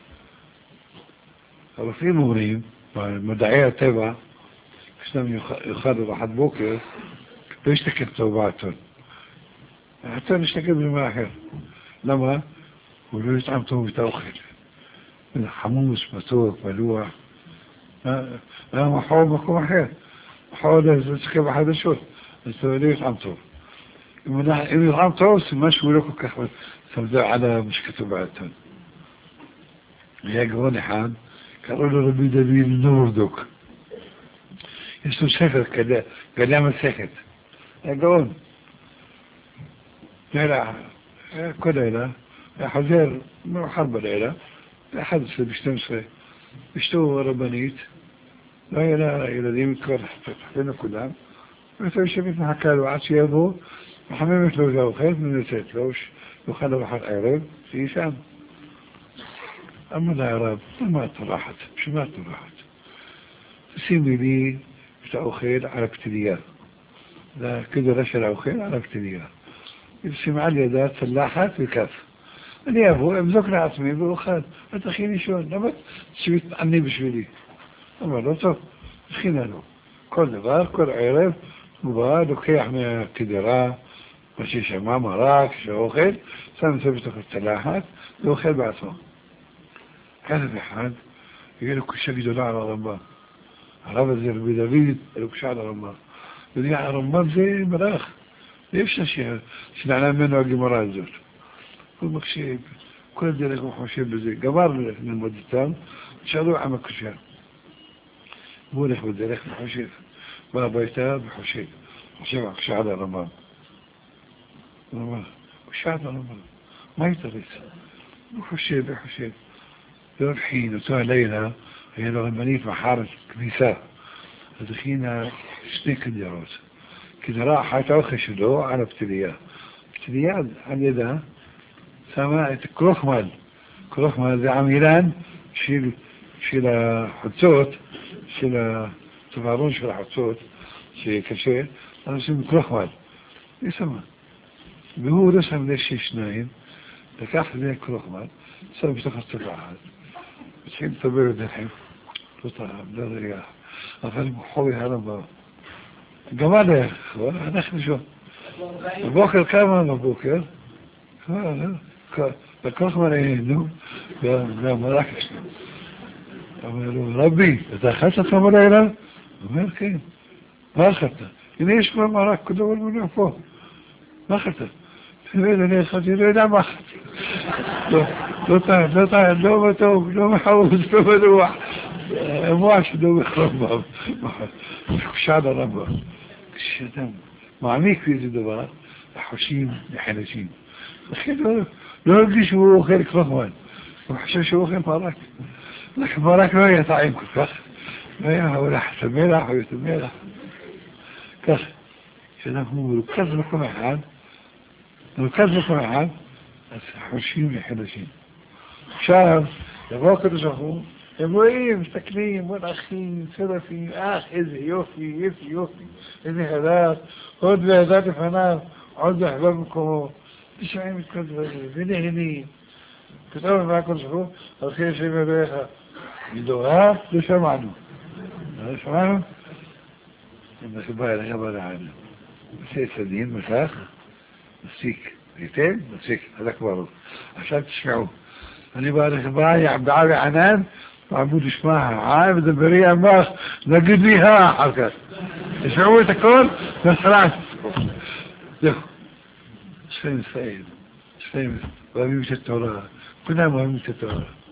هو في مغرب المدعية تبع اسلام يخرب واحد بوكر بيشتكي بتوباتهم حتى نشتكي بالماحر لما ولو يطعم توبة توخل من حموس متوك ملوح انا محاومك ومحير محاولة يشتكي بحد الشوط ولو يطعم توب إن يطعم توب سماش ولوكو كخبر سمدع على مش كتوباتهم يقولون حان قالوا له ربي دبيل نور دوك יש לו ספר כזה, גדע מסכת. הגאון. לילה, כל לילה, היה חוזר מאוחר בלילה, ב-אחת עשרה, ב-שתים עשרה, אשתו רבנית, לא היה לה ילדים, כבר חפנו כולם, ואתה יושבת מחכה לו עד שיבוא, מחממת לו את האוכל, מנצאת לו, יאכל ארוחת ערב, שהיא שם. אמר לה הרב, למה את טורחת? בשביל מה את טורחת? תשימי לי את האוכל על הפתיליה. זה כדורה של האוכל על הפתיליה. תשימי על ידה צלחת וכף. אני אבוא, אמזוק לעצמי ואוכל. את תכין לישון, למה שתעני בשבילי? אמר לו, טוב, תכינה לו. כל דבר, כל ערב, הוא בא, לוקח מהכדרה, מה ששמע, מרק, שאוכל, שם את זה בתוך הצלחת, ואוכל בעצמו. כזה אחד, יהיה לו קשה גדולה על הרמב"ם. הרב הזה, רבי דוד, יהיה לו קשה על הרמב"ם. יודע, הרמב"ם זה מלאך. אי אפשר שנעלה ממנו הגמרא הזאת. הוא מקשיב, כל הדרך הוא חושב בזה. גמר ללמוד איתם, שאלו עם הקשה. הוא הולך בדרך וחושב. בא הביתה וחושב. חושב הקשה על הרמב"ם. הוא אומר, קשה על הרמב"ם. מה יתרץ? הוא חושב וחושב. והבחין, אותו הלילה, היה לו רבנית מחר כניסה. אז הכינה שני כדרות. כדרה אחת האוכל שלו על הפתיליה. הפתיליה על ידה שמה את קרוחמל. קרוחמל זה עמילן של, של החוצות, של הצווארון של החוצות, שקשה, אז עושים קרוחמל. היא שמה. והוא לא שם לשש שניים, לקח את זה קרוחמל, שם בתוך הצלחת. התחיל לדבר בדרכם, לא טעם, לא ריח, אבל הוא חובי הרמב"ם. גמר דרך, אנחנו שם. בבוקר קמה בבוקר, לקח מלאנו, והמלאק שלנו. אמר לו, רבי, אתה אכלת את המלאלה? הוא אומר, כן. מה אכלת? הנה יש כבר מלאק, כדור מלאק פה. מה אכלת? אני אכלתי, לא יודע מה אכלתי. לא טעם, לא טעם, לא טוב, לא מחרוס, לא מנוח. אמוע שלא מחרבם. קשה על הרמב"ם. כשאדם מעמיק באיזה דבר, החושים נחלשים. לכן לא הרגיש שהוא אוכל קרוחמן. הוא חושב שהוא אוכל מרק. רק מרק לא היה טעים כל כך. לא היה הולך את המלח או את המלח. כך, כשאנחנו מרוכז מקום אחד, מרוכז מקום אחד, אז החושים נחלשים. עכשיו, יבוא הקדוש ברוך הוא, הם רואים, מסתכלים, מלאכים, צלפים, אך, איזה יופי, איזה יופי, איזה הדת, עוד והדת לפניו, עוד והחבר במקומו, ושומעים את כל דברים, ונהנים. כתוב מה הקדוש ברוך הוא, הלכי השם אלוהיך, מדורה, לא שמענו. לא שמענו? אנחנו בא אליך בלענו. עושה צדין, מסך, מסיק, היטב, מסיק, חזק ברוך. עכשיו תשמעו. אני בא אליך בא, בעבי ענן, ועמוד לשמוע, עאי ודברי עמך, נגיד לי ها אחר כך. תשמעו את הכל, וחלאס. זהו. שפיים ישראל, שפיים, אוהבים את התורה, כולם אוהבים את התורה.